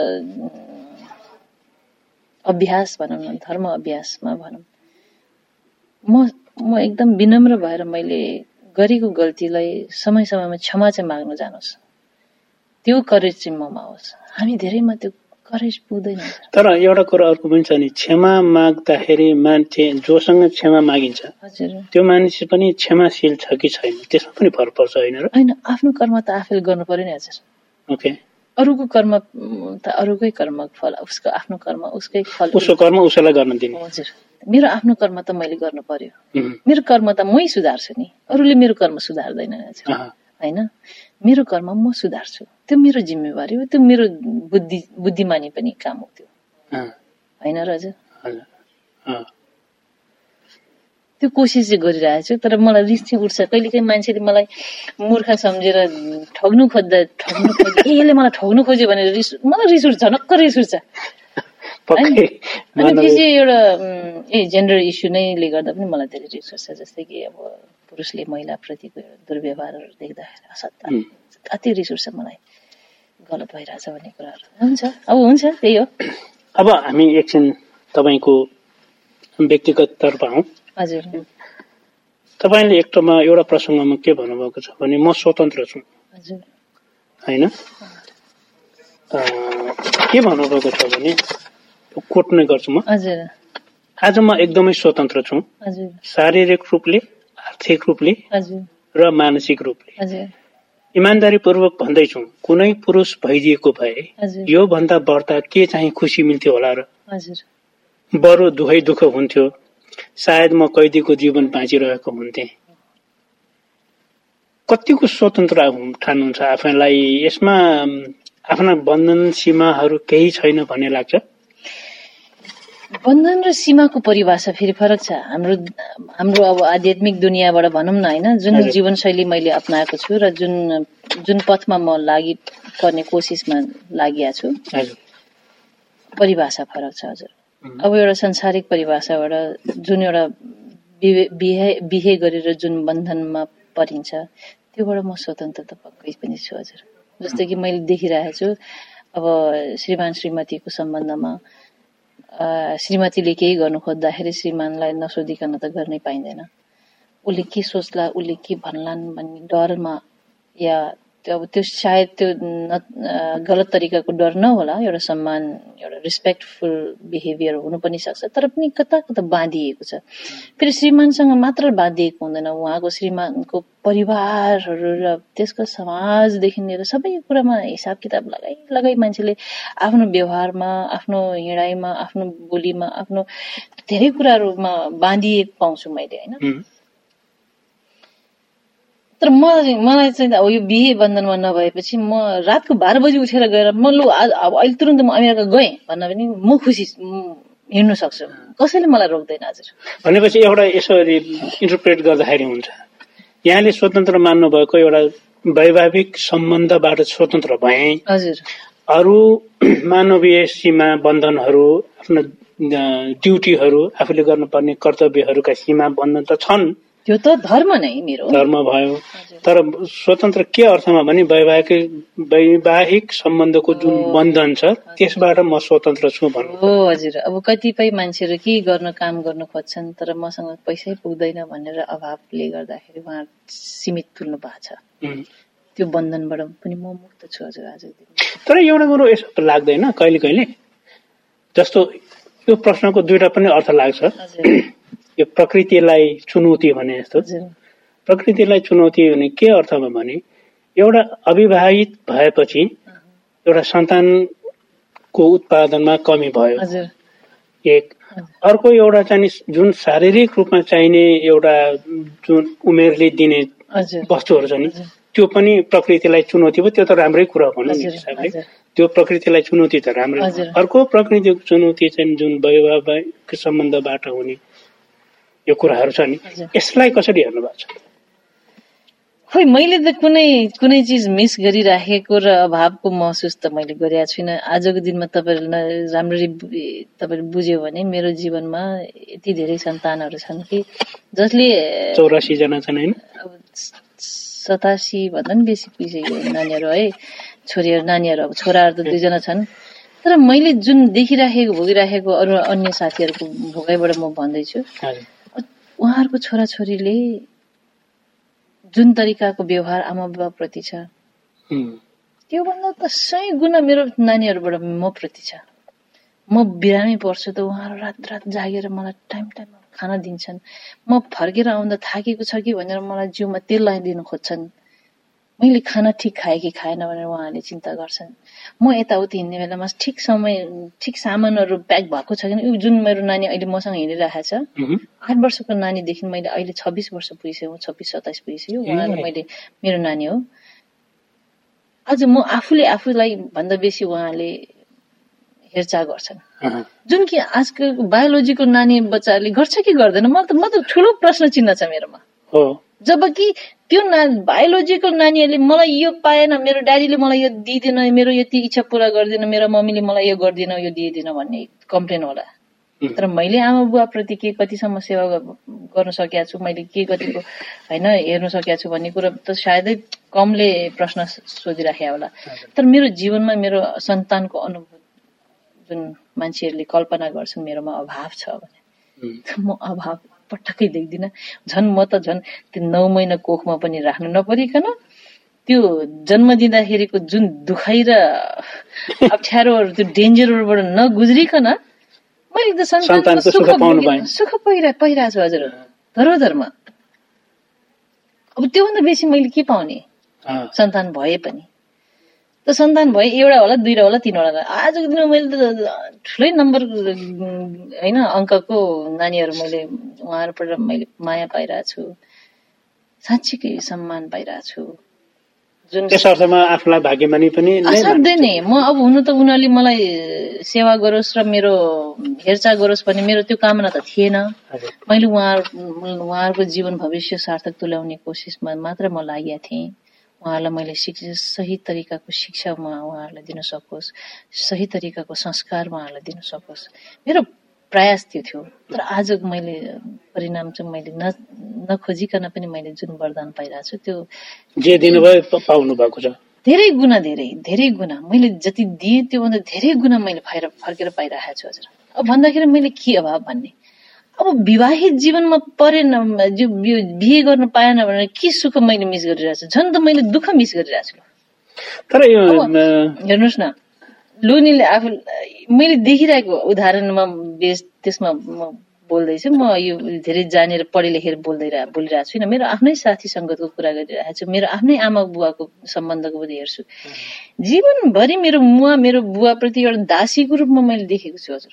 अभ्यास भनौँ न, धर्म अभ्यासमा भनौँ, म म एकदम विनम्र भएर मैले गरेको गल्तीलाई समय समयमा क्षमा चाहिँ माग्न जानुहोस्। त्यो करेज चाहिँ ममा होस्। हामी धेरैमा त्यो करेज पुग्दैन। तर एउटा कुरा अर्को पनि छ नि, क्षमा माग्दाखेरि मान्छे जोसँग क्षमा मागिन्छ हजुर त्यो मान्छे पनि क्षमाशील छ कि छैन त्यसमा पनि फरक पर्छ होइन र? होइन, आफ्नो कर्म त आफैले गर्नु पर्यो नि हजुर। ओके, अरूको कर्म त अरूकै कर्मको फल, उसको आफ्नो कर्म उसकै फल, उसको कर्म उसैलाई गर्न दिने। हजुर, मेरो आफ्नो कर्म त मैले गर्नु पर्यो। मेरो कर्म त मै सुधार्छु नि, अरूले मेरो कर्म सुधार्दैन हजुर होइन। मेरो कर्म म सुधार्छु, त्यो मेरो जिम्मेवारी हो, त्यो मेरो बुद्धि बुद्धिमानी पनि काम हो त्यो होइन र हजुर। त्यो कोसिस चाहिँ गरिरहेको छु। तर मलाई रिस चाहिँ उठ्छ कहिलेकाहीँ, मान्छेले मलाई मूर्ख सम्झेर ठग्नु खोज्दा ठग्नु खोज्दा ए यसले मलाई ठग्नु खोज्यो भनेर रिस, मलाई रिस उठ्छ, नक्क रिस उठ्छ। अनि फेरि एउटा ए जेन्डर इस्यु नैले गर्दा पनि मलाई धेरै रिस उठ्छ। जस्तै कि अब पुरुषले महिलाप्रतिको दुर्व्यवहारहरू देख्दाखेरि असाध्य अति रिस उठ्छ मलाई, गलत भइरहेछ भन्ने कुराहरू हुन्छ। अब हुन्छ, त्यही हो। अब हामी एकछिन तपाईँको व्यक्तिगत तर्फ आउँ। हजुर, तपाईँले एकटमा एउटा प्रसङ्गमा के भन्नुभएको छ भने म स्वतन्त्र छु हजुर होइन, के भन्नुभएको छ भने कोट नै गर्छु म। हजुर, आज म एकदमै स्वतन्त्र छु, हजुर, शारीरिक रूपले, आर्थिक रूपले हजुर र मानसिक रूपले। हजुर, इमान्दारी पूर्वक भन्दैछु, कुनै पुरुष भइदिएको भए हजुर, यो भन्दा बढ्ता के चाहिँ खुसी मिल्थ्यो होला र? हजुर, बरु दुखै दुःख हुन्थ्यो। सायद म कैदीको जीवन बाँचिरहेको हुन्थे। कतिको स्वतन्त्र ठान्नुहुन्छ आफैलाई? यसमा आफ्ना बन्धन सीमाहरू केही छैन भन्ने लाग्छ? बन्धन र सीमाको परिभाषा फेरि फरक छ। हाम्रो हाम्रो अब आध्यात्मिक दुनियाँबाट भनौँ न होइन, जुन जीवनशैली मैले अपनाएको छु र जुन जुन पथमा म लागि पर्ने कोसिसमा लागिएको छु, परिभाषा फरक छ हजुर। अब एउटा सांसारिक परिभाषाबाट जुन एउटा बिहे बिहे गरेर जुन बन्धनमा परिन्छ, त्योबाट म स्वतन्त्र त पक्कै पनि छु हजुर। जस्तो कि मैले देखिरहेको छु, अब श्रीमान श्रीमतीको सम्बन्धमा श्रीमतीले केही गर्नु खोज्दाखेरि श्रीमानलाई नसोधिकन त गर्नै पाइँदैन। उसले के सोच्ला, उसले के भन्लान् भन्ने डरमा, या त्यो अब त्यो सायद त्यो गलत तरिकाको डर नहोला, एउटा सम्मान, एउटा रिस्पेक्टफुल बिहेभियर हुनु पनि सक्छ, तर पनि कता कता बाँधिएको छ। फेरि श्रीमानसँग मात्र बाँधिएको हुँदैन, उहाँको श्रीमानको परिवारहरू र त्यसको समाजदेखि लिएर सबै कुरामा हिसाब किताब लगाई लगाई मान्छेले आफ्नो व्यवहारमा, आफ्नो हिँडाइमा, आफ्नो बोलीमा, आफ्नो धेरै कुराहरूमा बाँधिएको पाउँछु मैले होइन। तर मलाई मलाई चाहिँ अब यो बिहे बन्धनमा नभएपछि म रातको बाह्र बजी उठेर गएर म लु अब अहिले तुरन्त म अमेरिका गएँ भन्न पनि म खुसी हिँड्नु सक्छु, कसैले मलाई रोक्दैन हजुर। भनेपछि एउटा यसरी इन्टरप्रेट गर्दाखेरि हुन्छ, यहाँले स्वतन्त्र मान्नु भएको एउटा वैवाहिक सम्बन्धबाट स्वतन्त्र भए हजुर, अरू मानवीय सीमा बन्धनहरू, आफ्नो ड्युटीहरू, आफूले गर्नुपर्ने कर्तव्यहरूका सीमा बन्धन त छन्, त्यो त धर्म नै मेरो धर्म भयो। तर स्वतन्त्र के अर्थमा भने वैवाहिक वैवाहिक सम्बन्धको जुन बन्धन छ त्यसबाट म स्वतन्त्र छु भन्नु हो हजुर। अब कतिपय मान्छेहरू के गर्न काम गर्न खोज्छन् तर मसँग पैसै पुग्दैन भनेर अभावले गर्दाखेरि उहाँ सीमित तुल्नु भएको छ, त्यो बन्धनबाट पनि म मुक्त छु हजुर आजको दिन। तर एउटा कुरो यसो लाग्दैन कहिले कहिले, जस्तो यो प्रश्नको दुईटा पनि अर्थ लाग्छ। यो प्रकृतिलाई चुनौती भने जस्तो, प्रकृतिलाई चुनौती भने के अर्थमा भने एउटा अविवाहित भएपछि एउटा सन्तानको उत्पादनमा कमी भयो एक, अर्को एउटा चाहिँ जुन शारीरिक रूपमा चाहिने एउटा जुन उमेरले दिने वस्तुहरू छ नि त्यो पनि प्रकृतिलाई चुनौती भयो। त्यो त राम्रै कुरा भनौँ नि हिसाबले, त्यो प्रकृतिलाई चुनौती त राम्रै। अर्को प्रकृतिको चुनौती चाहिँ जुन वैवाहिक सम्बन्धबाट हुने यो कुराहरू छ नि, यसलाई कसरी हेर्नु भएको छ? खोइ मैले त कुनै कुनै चिज मिस गरिराखेको र अभावको महसुस त मैले गरेका छुइनँ। आजको दिनमा तपाईँहरूले राम्ररी तपाईँले बुझ्यो भने मेरो जीवनमा यति धेरै सन्तानहरू छन् कि जसले चौरासी जना छन् होइन, सतासी भन्दा पनि बेसी पुगिसक्यो नानीहरू है, छोरीहरू नानीहरू। अब छोराहरू त दुईजना छन्, तर मैले जुन देखिराखेको भोगिराखेको अरू अन्य साथीहरूको भोगाइबाट म भन्दैछु, उहाँहरूको छोराछोरीले जुन तरिकाको व्यवहार आमा बाबाप्रति छ त्योभन्दा त सय गुणा मेरो नानीहरूबाट म प्रति छ। म बिरामी पर्छु त उहाँहरू रात रात जागेर मलाई टाइम टाइममा खाना दिन्छन्। म फर्केर आउँदा थाकेको छ कि भनेर मलाई जिउमा तेल लगाइदिनु खोज्छन्। मैले खाना ठिक खाएँ कि खाएन भनेर उहाँहरूले चिन्ता गर्छन्। म यताउति हिँड्ने बेलामा ठिक समय ठिक सामानहरू प्याक भएको छ कि जुन मेरो नानी अहिले मसँग हिँडिरहेको छ, आठ वर्षको नानीदेखि मैले अहिले छब्बिस वर्ष पुगिसक्यो, छब्बिस सत्ताइस पुगिसक्यो, उहाँलाई मैले मेरो नानी हो। आज म आफूले आफूलाई भन्दा बेसी उहाँले हेरचाह गर्छन्, जुन कि आजको बायोलोजीको नानी बच्चाले गर्छ कि गर्दैन म त म त ठुलो प्रश्न चिन्ह छ मेरोमा। जबकि त्यो ना बायोलोजिकल नानीहरूले मलाई यो पाएन, मेरो ड्याडीले मलाई यो दिँदैन, मेरो यति इच्छा पूरा गर्दैन, मेरो मम्मीले मलाई यो गर्दिन यो दिँदैन भन्ने कम्प्लेन होला। तर मैले आमा बुवा प्रति के कतिसम्म सेवा गर्न सकेका छु, मैले के कतिको होइन हेर्नु सकेका छु भन्ने कुरा त सायदै कमले प्रश्न सोधिराखेको होला। तर मेरो जीवनमा मेरो सन्तानको अनुभूति जुन मान्छेहरूले कल्पना गर्छन् मेरोमा अभाव छ भने म अभाव पटक्कै देख्दिनँ। झन् म त झन् त्यो नौ महिना कोखमा पनि राख्नु नपरिकन त्यो जन्म दिँदाखेरिको जुन दुखाइ र अप्ठ्यारोहरू त्यो डेन्जरबाट नगुज्रिकन मैले त सन्तानको सुख सुख पहिरा पहिरहेको छु हजुर धरोधरमा। अब त्योभन्दा बेसी मैले के पाउने सन्तान भए पनि। त सन्तान भयो एउटा होला दुईवटा होला तीनवटा होला। आजको दिनमा मैले त ठुलै नम्बर होइन अङ्कको नानीहरू मैले उहाँहरूबाट मैले माया पाइरहेको छु, साँच्चीकै सम्मान पाइरहेको छु। जुन त्यस अर्थमा आफूलाई भाग्यमानी पनि असाध्यै नै। म अब हुनु त उनीहरूले मलाई सेवा गरोस् र मेरो हेरचाह गरोस् भन्ने मेरो त्यो कामना त थिएन। मैले उहाँहरू उहाँहरूको जीवन भविष्य सार्थक तुल्याउने कोसिसमा मात्र म लागेको थिएँ। उहाँहरूलाई मैले शिक्षा सही तरिकाको शिक्षा उहाँहरूलाई दिन सकोस्, सही तरिकाको संस्कार उहाँहरूलाई दिन सकोस्, मेरो प्रयास त्यो थियो। तर आज मैले परिणाम चाहिँ मैले न नखोजिकन पनि मैले जुन वरदान पाइरहेको छु त्यो जे दिनुभयो पाउनु भएको छ। धेरै गुना धेरै धेरै गुना मैले जति दिएँ त्योभन्दा धेरै गुना मैले फर्केर पाइरहेको छु हजुर। अब भन्दाखेरि मैले के अभाव भन्ने, अब विवाहित जीवनमा परेन, बिहे गर्न पाएन भनेर के सुख मैले मिस गरिरहेको छु, झन् त मैले दुःख मिस गरिरहेको छु। तर यो हेर्नुहोस् न, लोनीले आफू मैले देखिरहेको उदाहरणमा बेस त्यसमा म बोल्दैछु। म यो धेरै जानेर पढे लेखेर बोल्दै बोलिरहेको छुइनँ। मेरो आफ्नै साथी सङ्गतको कुरा गरिरहेको छु, मेरो आफ्नै आमा बुवाको सम्बन्धको पनि हेर्छु। जीवनभरि मेरो मुवा मेरो बुवाप्रति एउटा दासीको रूपमा मैले देखेको छु हजुर।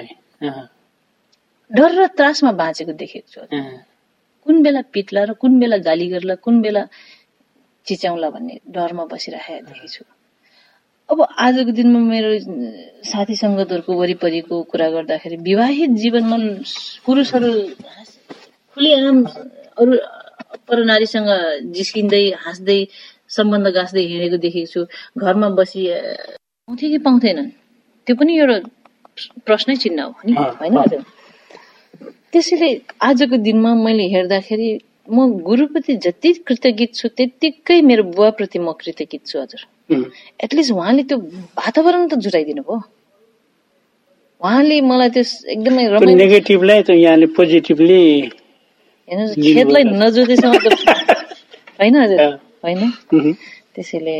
डर र त्रासमा बाँचेको देखेको छु। कुन बेला पिट्ला र कुन बेला गाली गर्ला, कुन बेला चिच्याउला भन्ने डरमा बसिरहेको देखेको छु। अब आजको दिनमा मेरो साथी सङ्गतहरूको वरिपरिको कुरा गर्दाखेरि विवाहित जीवनमा पुरुषहरू खुलेआम अरू परनारीसँग जिस्किँदै हाँस्दै सम्बन्ध गाँच्दै हिँडेको देखेको छु। घरमा बसी पाउँथे कि पाउँथेनन् त्यो पनि एउटा प्रश्नै चिन्ह हो नि होइन हजुर। त्यसैले आजको दिनमा मैले हेर्दाखेरि म गुरुप्रति जति कृतज्ञ छु त्यत्तिकै मेरो बुवाप्रति म कृतज्ञ छु हजुर। एटलिस्ट उहाँले त्यो वातावरण त जुटाइदिनु भयो। उहाँले मलाई त्यो एकदमै रमाइलो नेगेटिभलाई त यहाँले पोजिटिभली हेर्नुहोस् खेतलाई नजोतेसम्म त होइन हजुर होइन। त्यसैले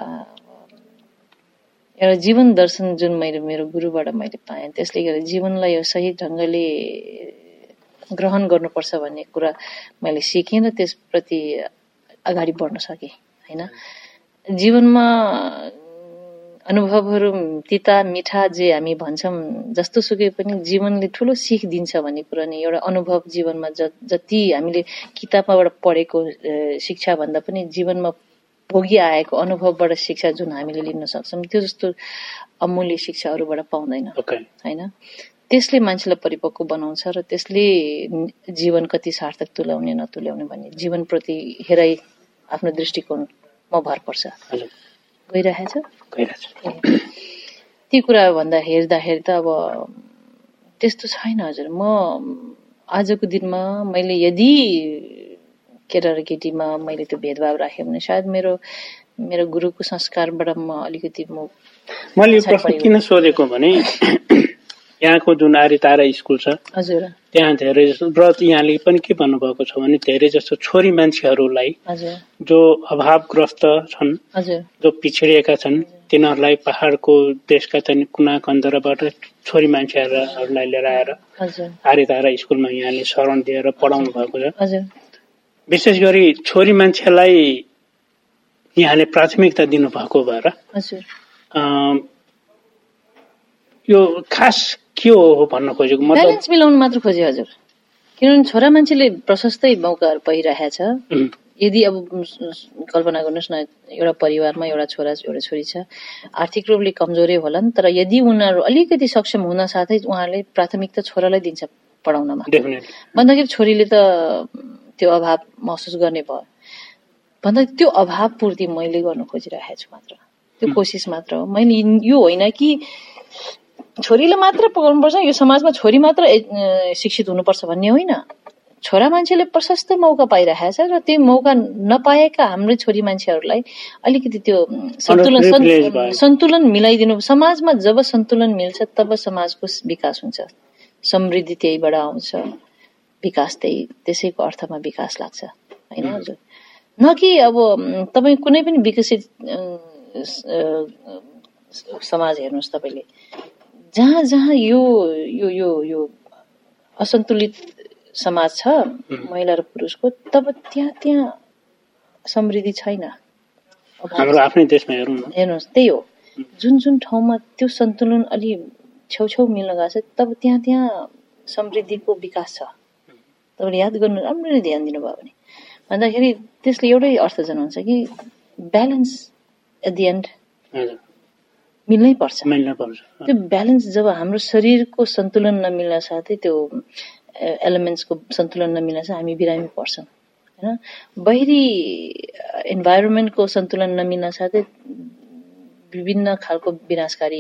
एउटा जीवन दर्शन जुन मैले मेरो गुरुबाट मैले पाएँ त्यसले गर्दा जीवनलाई यो सही ढङ्गले ग्रहण गर्नुपर्छ भन्ने कुरा मैले सिकेँ र त्यसप्रति अगाडि बढ्न सकेँ होइन। जीवनमा अनुभवहरू तिता मिठा जे हामी भन्छौँ जस्तो सुकै पनि जीवनले ठुलो सिख दिन्छ भन्ने कुरा नै एउटा अनुभव जीवनमा ज जति हामीले किताबबाट पढेको शिक्षा भन्दा पनि जीवनमा भोगी आएको अनुभवबाट शिक्षा जुन हामीले लिन सक्छौँ त्यो जस्तो अमूल्य शिक्षा अरूबाट पाउँदैन होइन। त्यसले मान्छेलाई परिपक्व बनाउँछ र त्यसले जीवन कति सार्थक तुल्याउने नतुल्याउने भन्ने जीवनप्रति हेराइ आफ्नो दृष्टिकोणमा भर पर्छ। गइरहेछ ती कुरा भन्दा हेर्दाखेरि त अब त्यस्तो छैन हजुर। म आजको दिनमा मैले यदि केटा र केटीमा मैले त्यो भेदभाव राखेँ भने सायद मेरो मेरो गुरुको संस्कारबाट म अलिकति म मैले यो प्रश्न किन सोधेको भने यहाँको जुन आर्यतारा स्कुल छ हजुर त्यहाँ धेरै जस्तो र यहाँले पनि के भन्नुभएको छ भने धेरै जस्तो छोरी मान्छेहरूलाई जो अभावग्रस्त छन् जो पिछडिएका छन् तिनीहरूलाई पहाडको देशका चाहिँ कुना कन्दराबाट छोरी मान्छेहरूलाई लिएर आएर आर्यतारा स्कुलमा यहाँले शरण दिएर पढाउनु भएको छ। विशेष गरी छोरी मान्छेलाई यहाँले प्राथमिकता दिनुभएको भएर यो खास के हो भन्न खोजेको मतलब ब्यालेन्स मिलाउन मात्र खोजे हजुर। किनभने छोरा मान्छेले प्रशस्तै मौकाहरू पाइरहेको छ। यदि अब कल्पना गर्नुहोस् न एउटा परिवारमा एउटा छोरा एउटा छोरी छ, आर्थिक रूपले कमजोरै होलान् तर यदि उनीहरू अलिकति सक्षम हुन साथै उहाँहरूले प्राथमिकता छोरालाई दिन्छ पढाउनमा भन्दाखेरि छोरीले त त्यो अभाव महसुस गर्ने भयो भन्दा त्यो अभाव पूर्ति मैले गर्न खोजिरहेको छु मात्र, त्यो कोसिस मात्र हो। मैले यो होइन कि छोरीले मात्र पढाउनुपर्छ यो समाजमा छोरी मात्र शिक्षित हुनुपर्छ भन्ने होइन। छोरा मान्छेले प्रशस्त मौका पाइरहेको छ र त्यो मौका नपाएका हाम्रै छोरी मान्छेहरूलाई अलिकति त्यो सन्तुलन सन्तुलन मिलाइदिनु। समाजमा जब सन्तुलन मिल्छ तब समाजको विकास हुन्छ, समृद्धि त्यहीबाट आउँछ, विकास त्यही त्यसैको अर्थमा विकास लाग्छ होइन हजुर। न कि अब तपाईँ कुनै पनि विकसित समाज हेर्नुहोस् तपाईँले जहाँ जहाँ यो यो यो यो असन्तुलित समाज छ महिला र पुरुषको तब त्यहाँ त्यहाँ समृद्धि छैन। हाम्रो आफ्नै देशमा हेरौँ न, हेर्नुहोस् त्यही हो, जुन जुन ठाउँमा त्यो सन्तुलन अलि छेउछेउ मिल्न गएको छ तब त्यहाँ त्यहाँ समृद्धिको विकास छ। तपाईँले याद गर्नु, राम्ररी ध्यान दिनुभयो भने भन्दाखेरि त्यसले एउटै अर्थ जनाउँछ कि ब्यालेन्स एट दि एन्ड मिल्नै पर्छ। त्यो ब्यालेन्स जब हाम्रो शरीरको सन्तुलन नमिल्न साथै त्यो एलिमेन्ट्सको सन्तुलन नमिल्न साथ हामी बिरामी पर्छौँ होइन। बाहिरी इन्भाइरोमेन्टको सन्तुलन नमिल्न साथै विभिन्न खालको विनाशकारी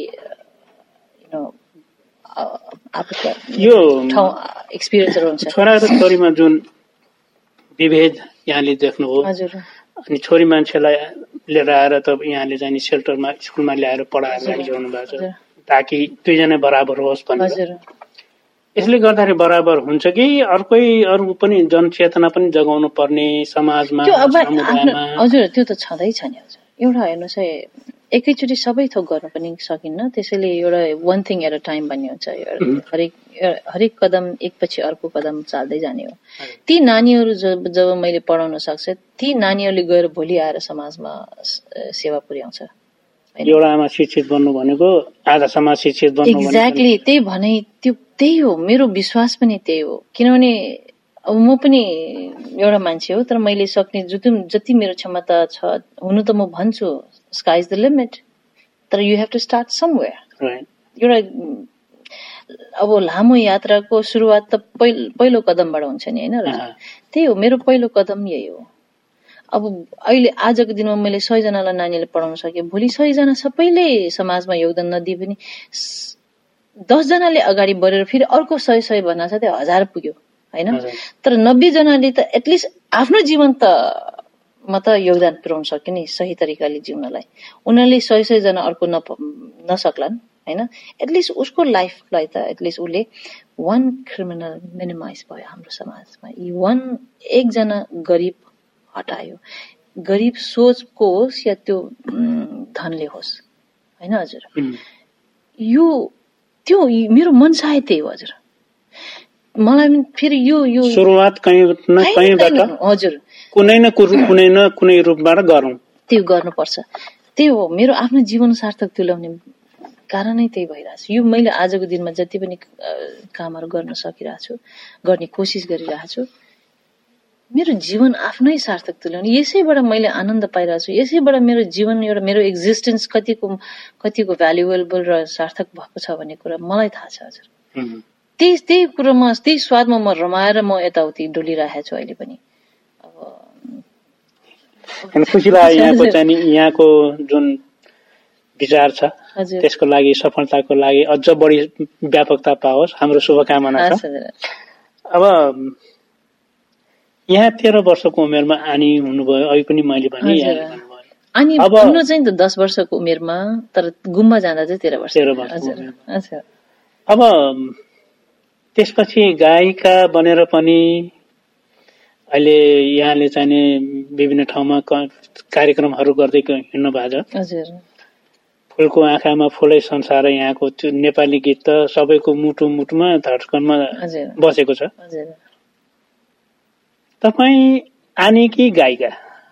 यो एक्सपिरियन्सहरू हुन्छ। छोरा र छोरीमा जुन विभेद यहाँले देख्नुभयो, अनि छोरी मान्छेलाई लिएर आएर त यहाँले चाहिँ सेल्टरमा स्कुलमा ल्याएर पढाएर राखिसक्नु भएको छ ताकि दुईजना बराबर होस् भनेर। यसले गर्दाखेरि बराबर हुन्छ कि अर्कै अरू पनि जनचेतना पनि जगाउनु पर्ने समाजमा समुदायमा? हजुर त्यो त छँदै छ नि हजुर। एउटा हेर्नुहोस् है, एकैचोटि सबै थोक गर्न पनि सकिन्न, त्यसैले एउटा one thing at a time भन्ने हुन्छ। हरेक हरेक कदम एकपछि अर्को कदम चाल्दै जाने हो। ती नानीहरू जब जब मैले पढाउन सक्छ, ती नानीहरूले गएर भोलि आएर समाजमा सेवा पुर्याउँछ। एउटा आमा शिक्षित बन्नु भनेको आधा समाज शिक्षित बन्नु। एक्ज्याक्टली त्यही भने, त्यो त्यही हो, मेरो विश्वास पनि त्यही हो। किनभने अब म पनि एउटा मान्छे हो, तर मैले सक्ने जति जति मेरो क्षमता छ, हुनु त म भन्छु स्काई इज द लिमिट, तर you have to start somewhere. एउटा अब लामो यात्राको सुरुवात त पहिलो पहिलो कदमबाट हुन्छ नि होइन। त्यही हो, मेरो पहिलो कदम यही हो। अब अहिले आजको दिनमा मैले सयजनालाई नानीले पढाउन सकेँ, भोलि सयजना सबैले समाजमा योगदान नदिए पनि दसजनाले अगाडि बढेर फेरि अर्को सय सय भन्दा साथै हजार पुग्यो होइन। तर नब्बे जनाले त एटलिस्ट आफ्नो जीवन त म त योगदान पुर्याउन सक्यो नि सही तरिकाले जिउनलाई। उनीहरूले सय सय जना अर्को नप नसक्लान् होइन, एटलिस्ट उसको लाइफलाई त एटलिस्ट उसले वान क्रिमिनल मिनिमाइज भयो हाम्रो समाजमा। यी वान एकजना गरिब हटायो, गरिब सोचको होस् या त्यो धनले होस् होइन हजुर। यो त्यो मेरो मनसाय त्यही हो हजुर। मलाई फेरि यो यो सुरुवात कहीँ न कहीँबाट हजुर कुनै न कुनै न कुनै रूपबाट गरौँ, त्यो गर्नुपर्छ। त्यही हो मेरो आफ्नो जीवन सार्थक तुल्याउने कारणै त्यही भइरहेछ। यो मैले आजको दिनमा जति पनि कामहरू गर्न सकिरहेको छु, गर्ने कोसिस गरिरहेको छु, मेरो जीवन आफ्नै सार्थक तुल्याउने, यसैबाट मैले आनन्द पाइरहेको छु। यसैबाट मेरो जीवन एउटा मेरो एक्जिस्टेन्स कतिको कतिको भ्यालुएबल र सार्थक भएको छ भन्ने कुरा मलाई थाहा छ हजुर। त्यही त्यही कुरोमा त्यही स्वादमा म रमाएर म यताउति डोलिरहेको छु अहिले पनि। अब खुसी लाग्यो यहाँको चाहिँ यहाँको जुन विचार छ त्यसको लागि, सफलताको लागि अझ बढी व्यापकता पाओस्, हाम्रो शुभकामना छ। अब यहाँ तेह्र वर्षको उमेरमा आनी हुनुभयो, अघि पनि मैले भने अनि हुनु चाहिँ त दस वर्षको उमेरमा, तर गुम्बा जाँदा चाहिँ तेह्र वर्ष तेह्र वर्ष। अब त्यसपछि गायिका बनेर पनि अहिले यहाँले चाहिँ विभिन्न ठाउँमा कार्यक्रमहरू गर्दै हिँड्नु भएको छ। फुलको आँखामा फुलै संसार यहाँको त्यो नेपाली गीत त सबैको मुटु मुटुमा धड्कनमा बसेको छ। तपाईँ आनी कि गायिका?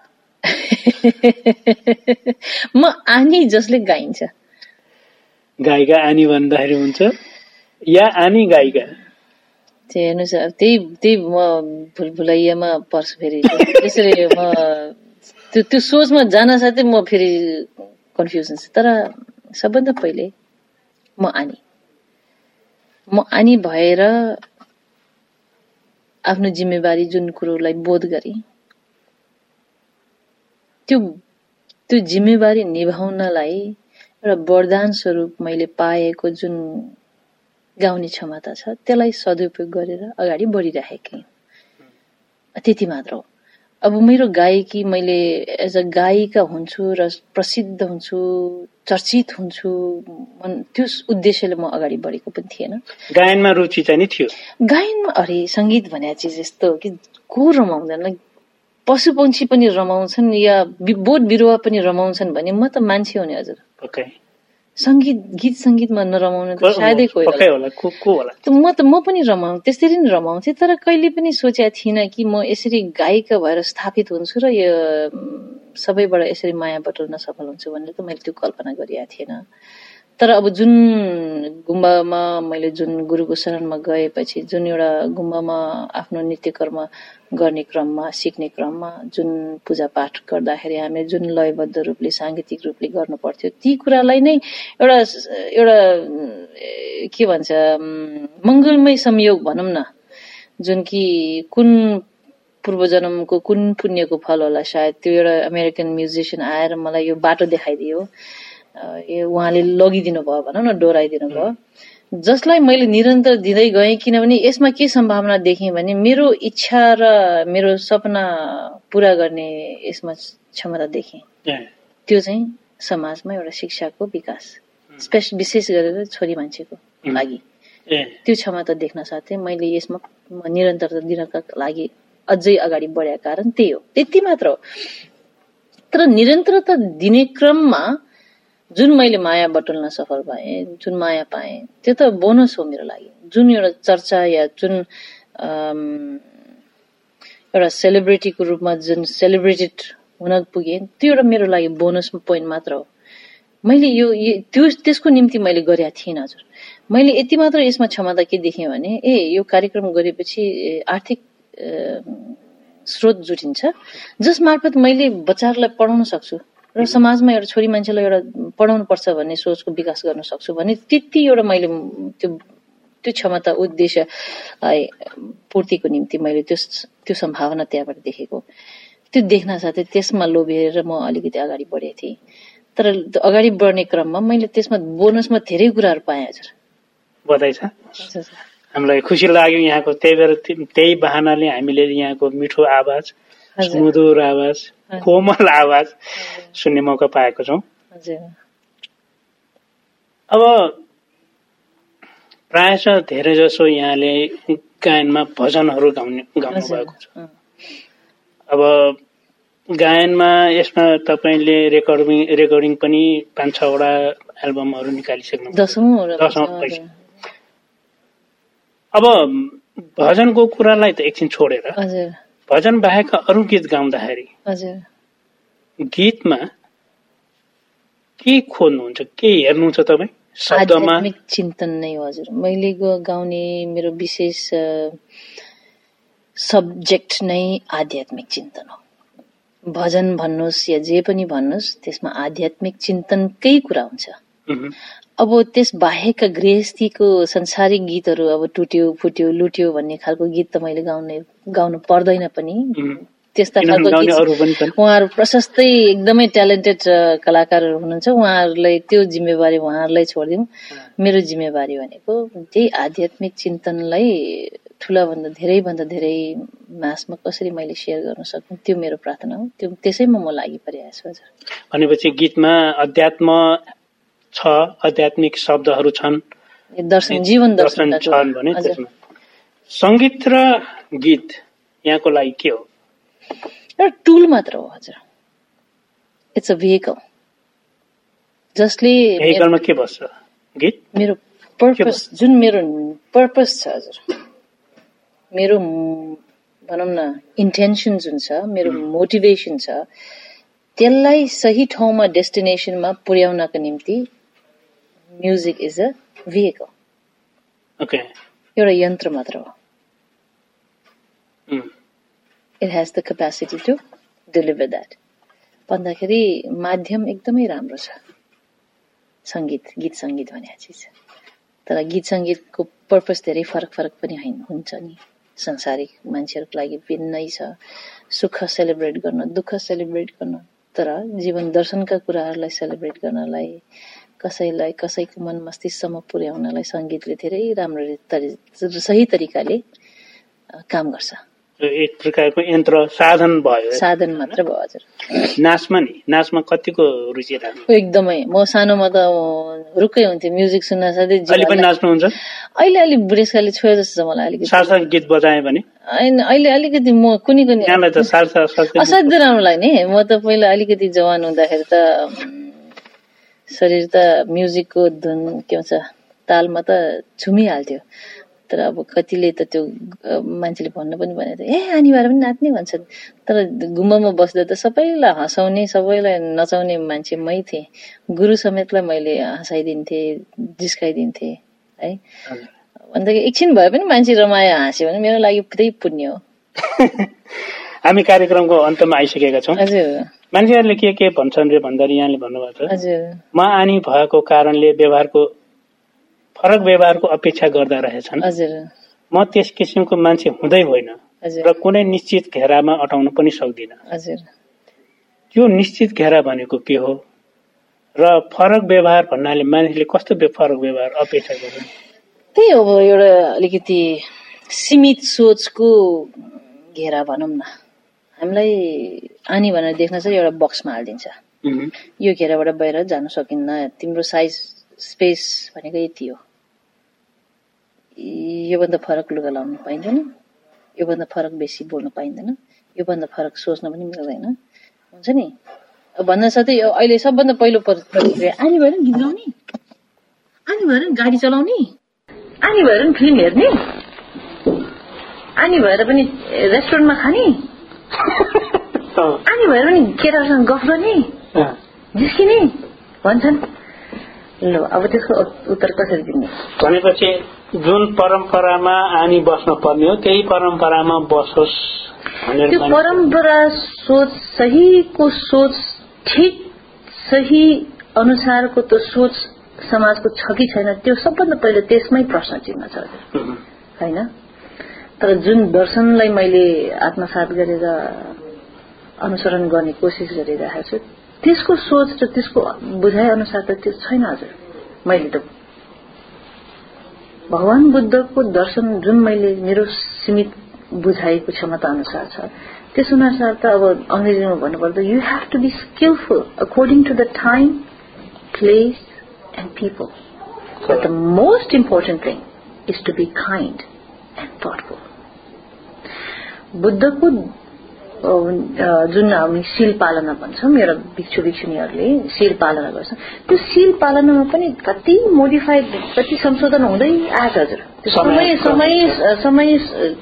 म आनी जसले गाइन्छ। गायिका आनी भन्दाखेरि हुन्छ या आनी गायिका? हेर्नुहोस् त्यही त्यही म भुलभुलैयामा पर्छु फेरि। त्यसरी म त्यो त्यो सोचमा जान साथै म फेरि कन्फ्युजन छ। तर सबभन्दा पहिले म आनी म आनी भएर आफ्नो जिम्मेवारी जुन कुरोलाई बोध गरे त्यो त्यो जिम्मेवारी निभाउनलाई एउटा वरदान स्वरूप मैले पाएको जुन गाउने क्षमता छ त्यसलाई सदुपयोग गरेर अगाडि बढिरहेकै त्यति मात्र हो। अब मेरो गायकी मैले एज अ गायिका हुन्छु र प्रसिद्ध हुन्छु, चर्चित हुन्छु, त्यो उद्देश्यले म अगाडि बढेको पनि थिएन। गायनमा रुचि चाहिँ नि थियो? गायनमा अरे संगीत भन्ने चिज यस्तो हो कि को रमाउँदैन, पशु पक्षी पनि रमाउँछन् या बोट बिरुवा पनि रमाउँछन् भने म त मान्छे हो नि हजुर। okay. संगीत गीत संगीतमा नरमाउनु त सायदै कोही होला। म त म पनि रमाउ त्यसरी नै रमाउँथे, तर कहिले पनि सोचेको थिइनँ कि म यसरी गायिका भएर स्थापित हुन्छु र यो सबैबाट यसरी माया बटुल्न सफल हुन्छु भनेर त मैले त्यो कल्पना गरिएको थिएन। तर अब जुन गुम्बामा मैले जुन गुरुको शरणमा गएपछि जुन एउटा गुम्बामा आफ्नो नित्य कर्म गर्ने क्रममा सिक्ने क्रममा जुन पूजापाठ गर्दाखेरि हामीले जुन लयबद्ध रूपले साङ्गीतिक रूपले गर्नु पर्थ्यो ती कुरालाई नै एउटा एउटा के भन्छ मङ्गलमय संयोग भनौँ न, जुन कि कुन पूर्व जन्मको कुन पुण्यको फल होला सायद, त्यो एउटा अमेरिकन म्युजिसियन आएर मलाई यो बाटो देखाइदियो, यो उहाँले लगिदिनु भयो भनौँ न, डोराइदिनु भयो, जसलाई मैले निरन्तर दिँदै गएँ। किनभने यसमा के सम्भावना देखेँ भने मेरो इच्छा र मेरो सपना पूरा गर्ने यसमा क्षमता देखेँ। त्यो चाहिँ समाजमा एउटा शिक्षाको विकास, स्पेस विशेष गरेर छोरी मान्छेको लागि त्यो क्षमता देख्न साथै मैले यसमा निरन्तरता दिनका लागि अझै अगाडि बढेका कारण त्यही हो, त्यति मात्र हो। तर निरन्तरता दिने क्रममा जुन मैले माया बटुल्न सफल भएँ, जुन माया पाएँ, त्यो त बोनस हो मेरो लागि। जुन एउटा चर्चा या जुन एउटा सेलिब्रिटीको रूपमा जुन सेलिब्रेटेड हुन पुगेँ, त्यो एउटा मेरो लागि बोनस पोइन्ट मात्र हो। मैले यो त्यो त्यसको निम्ति मैले गरेका थिइनँ हजुर। मैले यति मात्र यसमा क्षमता के देखेँ भने ए यो कार्यक्रम गरेपछि आर्थिक स्रोत जुटिन्छ जस मार्फत मैले बच्चाहरूलाई पढाउन सक्छु र समाजमा एउटा छोरी मान्छेलाई एउटा पढाउनु पर्छ भन्ने सोचको विकास गर्न सक्छु भने त्यति एउटा मैले त्यो त्यो क्षमता उद्देश्यलाई पूर्तिको निम्ति मैले त्यो त्यो सम्भावना त्यहाँबाट देखेको। त्यो देख्न साथै त्यसमा लोभेर म अलिकति अगाडि बढेको थिएँ। तर अगाडि बढ्ने क्रममा मैले त्यसमा बोनसमा धेरै कुराहरू पाएँ हजुर। बधाई छ, हामीलाई खुसी लाग्यो यहाँको। त्यही भएर त्यही बहानाले हामीले यहाँको मिठो आवाज, सुमधुर आवाज, कोमल आवाज सुन्ने मौका पाएको छौँ। अब प्रायः धेरै जसो यहाँले गायनमा भजनहरू गाउने गाउनु भएको छ। अब गायनमा यसमा तपाईँले रेकर्डिङ रेकर्डिङ पनि पाँच छवटा एल्बमहरू निकालिसक्नु दशौं दशौं अब भजनको कुरालाई त एकछिन छोडेर भजन बाहेक अरू गीत गाउँदाखेरि गीतमा के खोज्नुहुन्छ, के हेर्नुहुन्छ तपाईँ? शब्दमा आध्यात्मिक चिन्तन नै हो हजुर। मैले गाउने मेरो विशेष सब्जेक्ट नै आध्यात्मिक चिन्तन हो। भजन भन्नुहोस् या जे पनि भन्नुहोस् त्यसमा आध्यात्मिक चिन्तनकै कुरा हुन्छ। अब त्यस बाहेकका गृहस्थीको संसारिक गीतहरू अब टुट्यो फुट्यो लुट्यो भन्ने खालको गीत त मैले गाउने गाउनु पर्दैन पनि। त्यस्ता खालको गीत उहाँहरू प्रशस्तै एकदमै ट्यालेन्टेड कलाकारहरू हुनुहुन्छ, उहाँहरूलाई त्यो जिम्मेवारी उहाँहरूलाई छोडिदिउँ। मेरो जिम्मेवारी भनेको त्यही आध्यात्मिक चिन्तनलाई ठुला भन्दा धेरै भन्दा धेरै मासमा कसरी मैले सेयर गर्न सकूँ त्यो मेरो प्रार्थना हो। त्यो त्यसैमा म लागि परिरहेको छु हजुर। भनेपछि गीतमा अध्यात्म छ, आध्यात्मिक शब्दहरू छन्, दर्शन जीवन दर्शन छन् भने त्यसमा संगीत र गीत यहाँको लागि के हो? एउटा टुल मात्र हो हजुर। इट्स अ भेहिकल जसले भेहिकलमा के बस्छ? गीत मेरो पर्पस, जुन मेरो पर्पस छ हजुर, मेरो भनौँ न इन्टेन्सन जुन छ, मेरो मोटिभेसन छ, त्यसलाई सही ठाउँमा डेस्टिनेसनमा पुर्याउनका निम्ति music is a vehicle. Okay, एउटा यन्त्र मात्र हो। It has the capacity to deliver that भन्दाखेरि माध्यम एकदमै राम्रो छ सङ्गीत, गीत सङ्गीत भन्ने चिज। तर गीत सङ्गीतको पर्पस धेरै फरक फरक पनि हुन्छ नि, संसारिक मान्छेहरूको लागि भिन्नै छ। सुख सेलिब्रेट गर्न, दुःख सेलिब्रेट गर्न, तर जीवन दर्शनका कुराहरूलाई सेलिब्रेट गर्नलाई, कसैलाई कसैको मन मस्तिष्कसम्म पुर्याउनलाई सङ्गीतले धेरै राम्रो सही तरिकाले काम गर्छ। एक प्रकारको यन्त्र साधन भयो, साधन मात्र भयो हजुर। नाचमा नि नाचमा कतिको रुचि राख्नु? एकदमै। म सानोमा त रुकै हुन्थ्यो म्युजिक सुन्न साथै। अहिले पनि नाच्नुहुन्छ? अहिले अलि बुढेसकालले छोयो जस्तो छ मलाई अलिकति। सालसा गीत बजाए भने? होइन, अहिले अलिकति म कुनै कुनै असाध्यै राम्रो लाग्ने। म त पहिला अलिकति जवान हुँदाखेरि त शरीर त म्युजिकको धुन के भन्छ तालमा त झुमिहाल्थ्यो। तर अब कतिले त त्यो मान्छेले भन्न पनि भने ए आनी भएर पनि नाच्ने भन्छन्, तर गुम्बामा बस्दा त सबैलाई हँसाउने सबैलाई नचाउने मान्छे मै थिएँ। गुरु समेतलाई मैले हँसाइदिन्थे, जिस्काइदिन्थे है। भन्दाखेरि एकछिन भए पनि मान्छे रमायो हाँस्यो भने मेरो लागि त्यही पुण्य हो। हामी कार्यक्रमको अन्तमा आइसकेका छौँ। हजुर, मान्छेहरूले के के भन्छन् रे भन्दाखेरि यहाँले भन्नुभएको छ हजुर म आनी भएको कारणले व्यवहारको फरक व्यवहारको अपेक्षा गर्दा रहेछन्। हजुर, म त्यस किसिमको मान्छे हुँदै होइन र कुनै निश्चित घेरामा अटाउन पनि सक्दिनँ। हजुर, त्यो निश्चित घेरा भनेको के हो र फरक व्यवहार भन्नाले मान्छेले कस्तो फरक व्यवहार अपेक्षा गर्छन्? त्यही हो, एउटा अलिकति सीमित सोचको घेरा भनौँ न। हामीलाई आनी भनेर देख्न चाहिँ एउटा बक्समा हालिदिन्छ, यो घेराबाट बाहिर जानु सकिन्न, तिम्रो साइज स्पेस भनेको यति हो, योभन्दा फरक लुगा लाउनु पाइँदैन, योभन्दा फरक बेसी बोल्नु पाइँदैन, योभन्दा फरक सोच्न पनि मिल्दैन, हुन्छ नि। भन्न साथै अहिले सबभन्दा पहिलो प्रतिक्रिया आनी भएर गीत गाउने, आनी भएर गाडी चलाउने, आनी भएर पनि फिल्म हेर्ने, आनी भएर पनि रेस्टुरेन्टमा खाने, आनी भएर पनि केटासँग गफ गर्ने, जिस्किने भन्छन्। ल अब त्यसको उत्तर कसरी दिने? भनेपछि जुन परम्परामा आनी बस्न पर्ने हो त्यही परम्परामा बसोस्। त्यो परम्परा सोच सहीको सोच ठिक सही अनुसारको त सोच समाजको छ कि छैन, त्यो सबभन्दा पहिले त्यसमै प्रश्न चिन्ह छ होइन। तर जुन दर्शनलाई मैले आत्मसात गरेर अनुसरण गर्ने कोसिस गरिरहेको छु त्यसको सोच र त्यसको बुझाइ अनुसार त त्यो छैन हजुर। मैले त भगवान बुद्धको दर्शन जुन मैले मेरो सीमित बुझाइको क्षमता अनुसार छ त्यस अनुसार त अब अंग्रेजीमा भन्नुपर्दा you have to be skilful according to the time, place and people. But the most important thing is to be kind and thoughtful. बुद्धको जुन हामी शील पालना भन्छौं, एउटा भिक्षु भिक्षुणीहरूले शील पालना गर्छन्, त्यो शील पालनामा पनि कति मोडिफाइड कति संशोधन हुँदै आएको हजुर। समय समय समय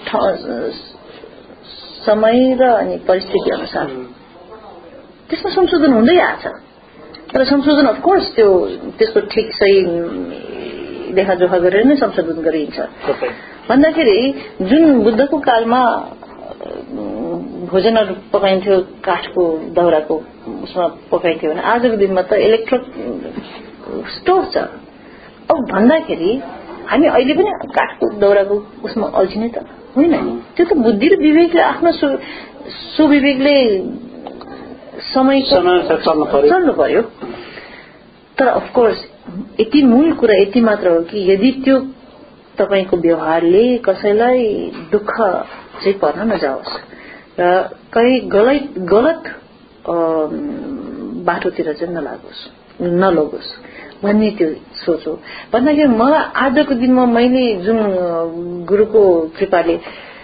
समय र अनि परिस्थिति अनुसार त्यसमा संशोधन हुँदै आएको छ। तर संशोधन अफकोर्स त्यो त्यसको ठिक सही लेखाजोखा गरेर नै संशोधन गरिन्छ। भन्दाखेरि जुन बुद्धको कालमा भोजनहरू पकाइन्थ्यो काठको दाउराको उसमा पकाइन्थ्यो भने आजको दिनमा त इलेक्ट्रिक स्टोभ छ। अब भन्दाखेरि हामी अहिले पनि काठको दाउराको उसमा अल्झिने त होइन नि। त्यो त बुद्धि र विवेकले आफ्नो सुविवेकले समय चल्नु पर्यो। तर अफकोर्स यति मूल कुरा यति मात्र हो कि यदि त्यो तपाईको व्यवहारले कसैलाई दुःख चाहिँ पर्न नजाओस् र कहीँ गलत गलत बाटोतिर चाहिँ नलागोस् नलोगोस् भन्ने त्यो सोच हो। भन्दाखेरि मलाई आजको दिनमा मैले जुन गुरुको कृपाले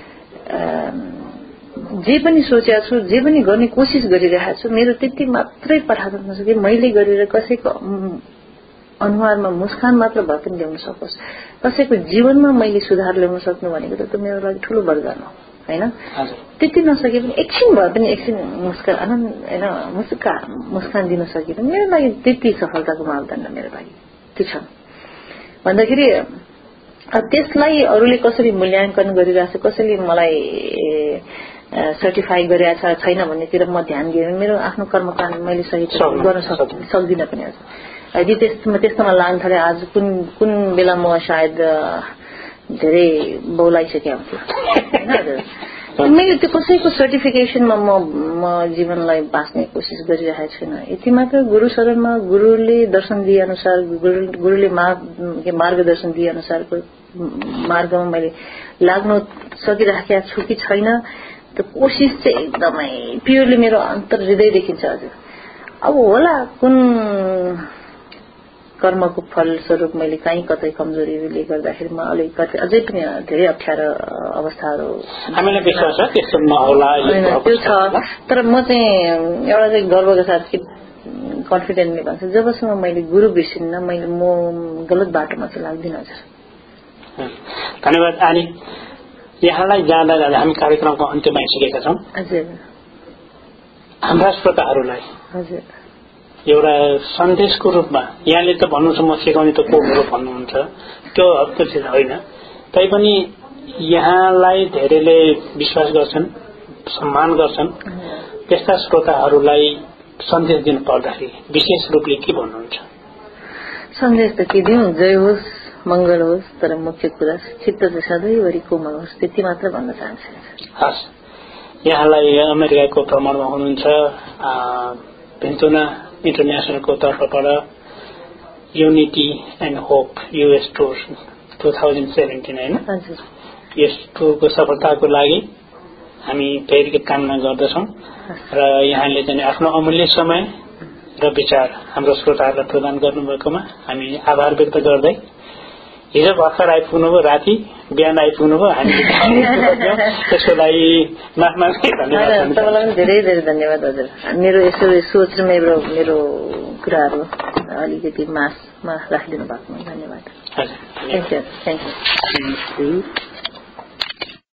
जे पनि सोचेको छु जे पनि गर्ने कोसिस गरिरहेको छु मेरो त्यति मात्रै पठाउन नसके मैले गरेर कसैको अनुहारमा मुस्कान मात्र भए पनि ल्याउन सकोस्, कसैको जीवनमा मैले सुधार ल्याउन सक्नु भनेको त मेरो लागि ठूलो वरदान हो हैन। त्यति नसके पनि एकछिन भए पनि एकछिन मुस्कान आनन्द हैन मुस्का मुस्कान दिन सके पनि मेरो लागि त्यति सफलताको मापदण्ड मेरो लागि त्यो छ। भन्दाखेरि त्यसलाई अरूले कसरी मूल्याङ्कन गरिरहेछ कसैले मलाई सर्टिफाई गरेछ छैन भन्नेतिर म ध्यान दिएँ मेरो आफ्नो कर्मकाण्ड मैले सही गर्न सक्दिनँ पनि। यदि त्यसमा त्यस्तोमा लाग्न थाले आज कुन कुन बेला म सायद धेरै बौलाइसके हुन्थ्यो हैन हजुर। मैले त्यो कसैको सर्टिफिकेसनमा म म जीवनलाई बाँच्ने कोसिस गरिरहेको छैन। यति मात्र गुरु शरणमा गुरुले दर्शन दिए अनुसार गुरु गुरुले मार्गदर्शन दिए अनुसारको मार्गमा मैले लाग्न सकिराखेको छु कि छैन त्यो कोसिस चाहिँ एकदमै प्योरली मेरो अन्तर हृदय देखिन्छ हजुर। अब होला कुन कर्मको फलस्वरूप मैले कहीँ कतै कमजोरीले गर्दाखेरि म अलिकति अझै पनि धेरै अप्ठ्यारो अवस्थाहरू हामीलाई विश्वास छ त्यस्तो नहोला त्यो छ। तर म चाहिँ एउटा चाहिँ गर्वका साथ कि कन्फिडेन्टली भन्छु जबसम्म मैले गुरु बिर्सिन्न मैले म गलत बाटोमा चाहिँ लाग्दिनँ हजुर। धन्यवाद। अनि यहाँलाई जाँदा जाँदा हामी कार्यक्रमको अन्त्यमा आइसकेका छौँ। हाम्रा श्रोताहरूलाई एउटा सन्देशको रूपमा यहाँले त भन्नुहुन्छ म सिकाउने त को हो भन्नुहुन्छ, त्यो हकको चिज होइन, तैपनि यहाँलाई धेरैले विश्वास गर्छन्, सम्मान गर्छन्, त्यस्ता श्रोताहरूलाई सन्देश दिनु पर्दाखेरि विशेष रूपले के भन्नुहुन्छ? सन्देश त के दिउँ, जय होस्, मंगल होस्, तर मुख्य कुरा चित्त चाहिँ सधैँभरि कोमल होस्, त्यति मात्र भन्न चाहन्छु। हस्, यहाँलाई अमेरिकाको भ्रमणमा हुनुहुन्छ, भेन्चुना इन्टरनेसनलको तर्फबाट unity and hope US tour two thousand seventeen होइन, यस टुरको सफलताको लागि हामी फेरि कामना गर्दछौँ र यहाँले चाहिँ आफ्नो अमूल्य समय र विचार हाम्रो श्रोताहरूलाई प्रदान गर्नुभएकोमा हामी आभार व्यक्त गर्दै हिजो भर्खर आइपुग्नुभयो, राति बिहान आइपुग्नुभयो, हामी त्यसको लागि माफ माग्दै धन्यवाद। तपाईँलाई धेरै धेरै धन्यवाद हजुर। मेरो यसो सोच र मेरो मेरो कुराहरू अलिकति मासमा राखिदिनु भएको धन्यवाद। हजुर, थ्याङ्क यू। Thank you.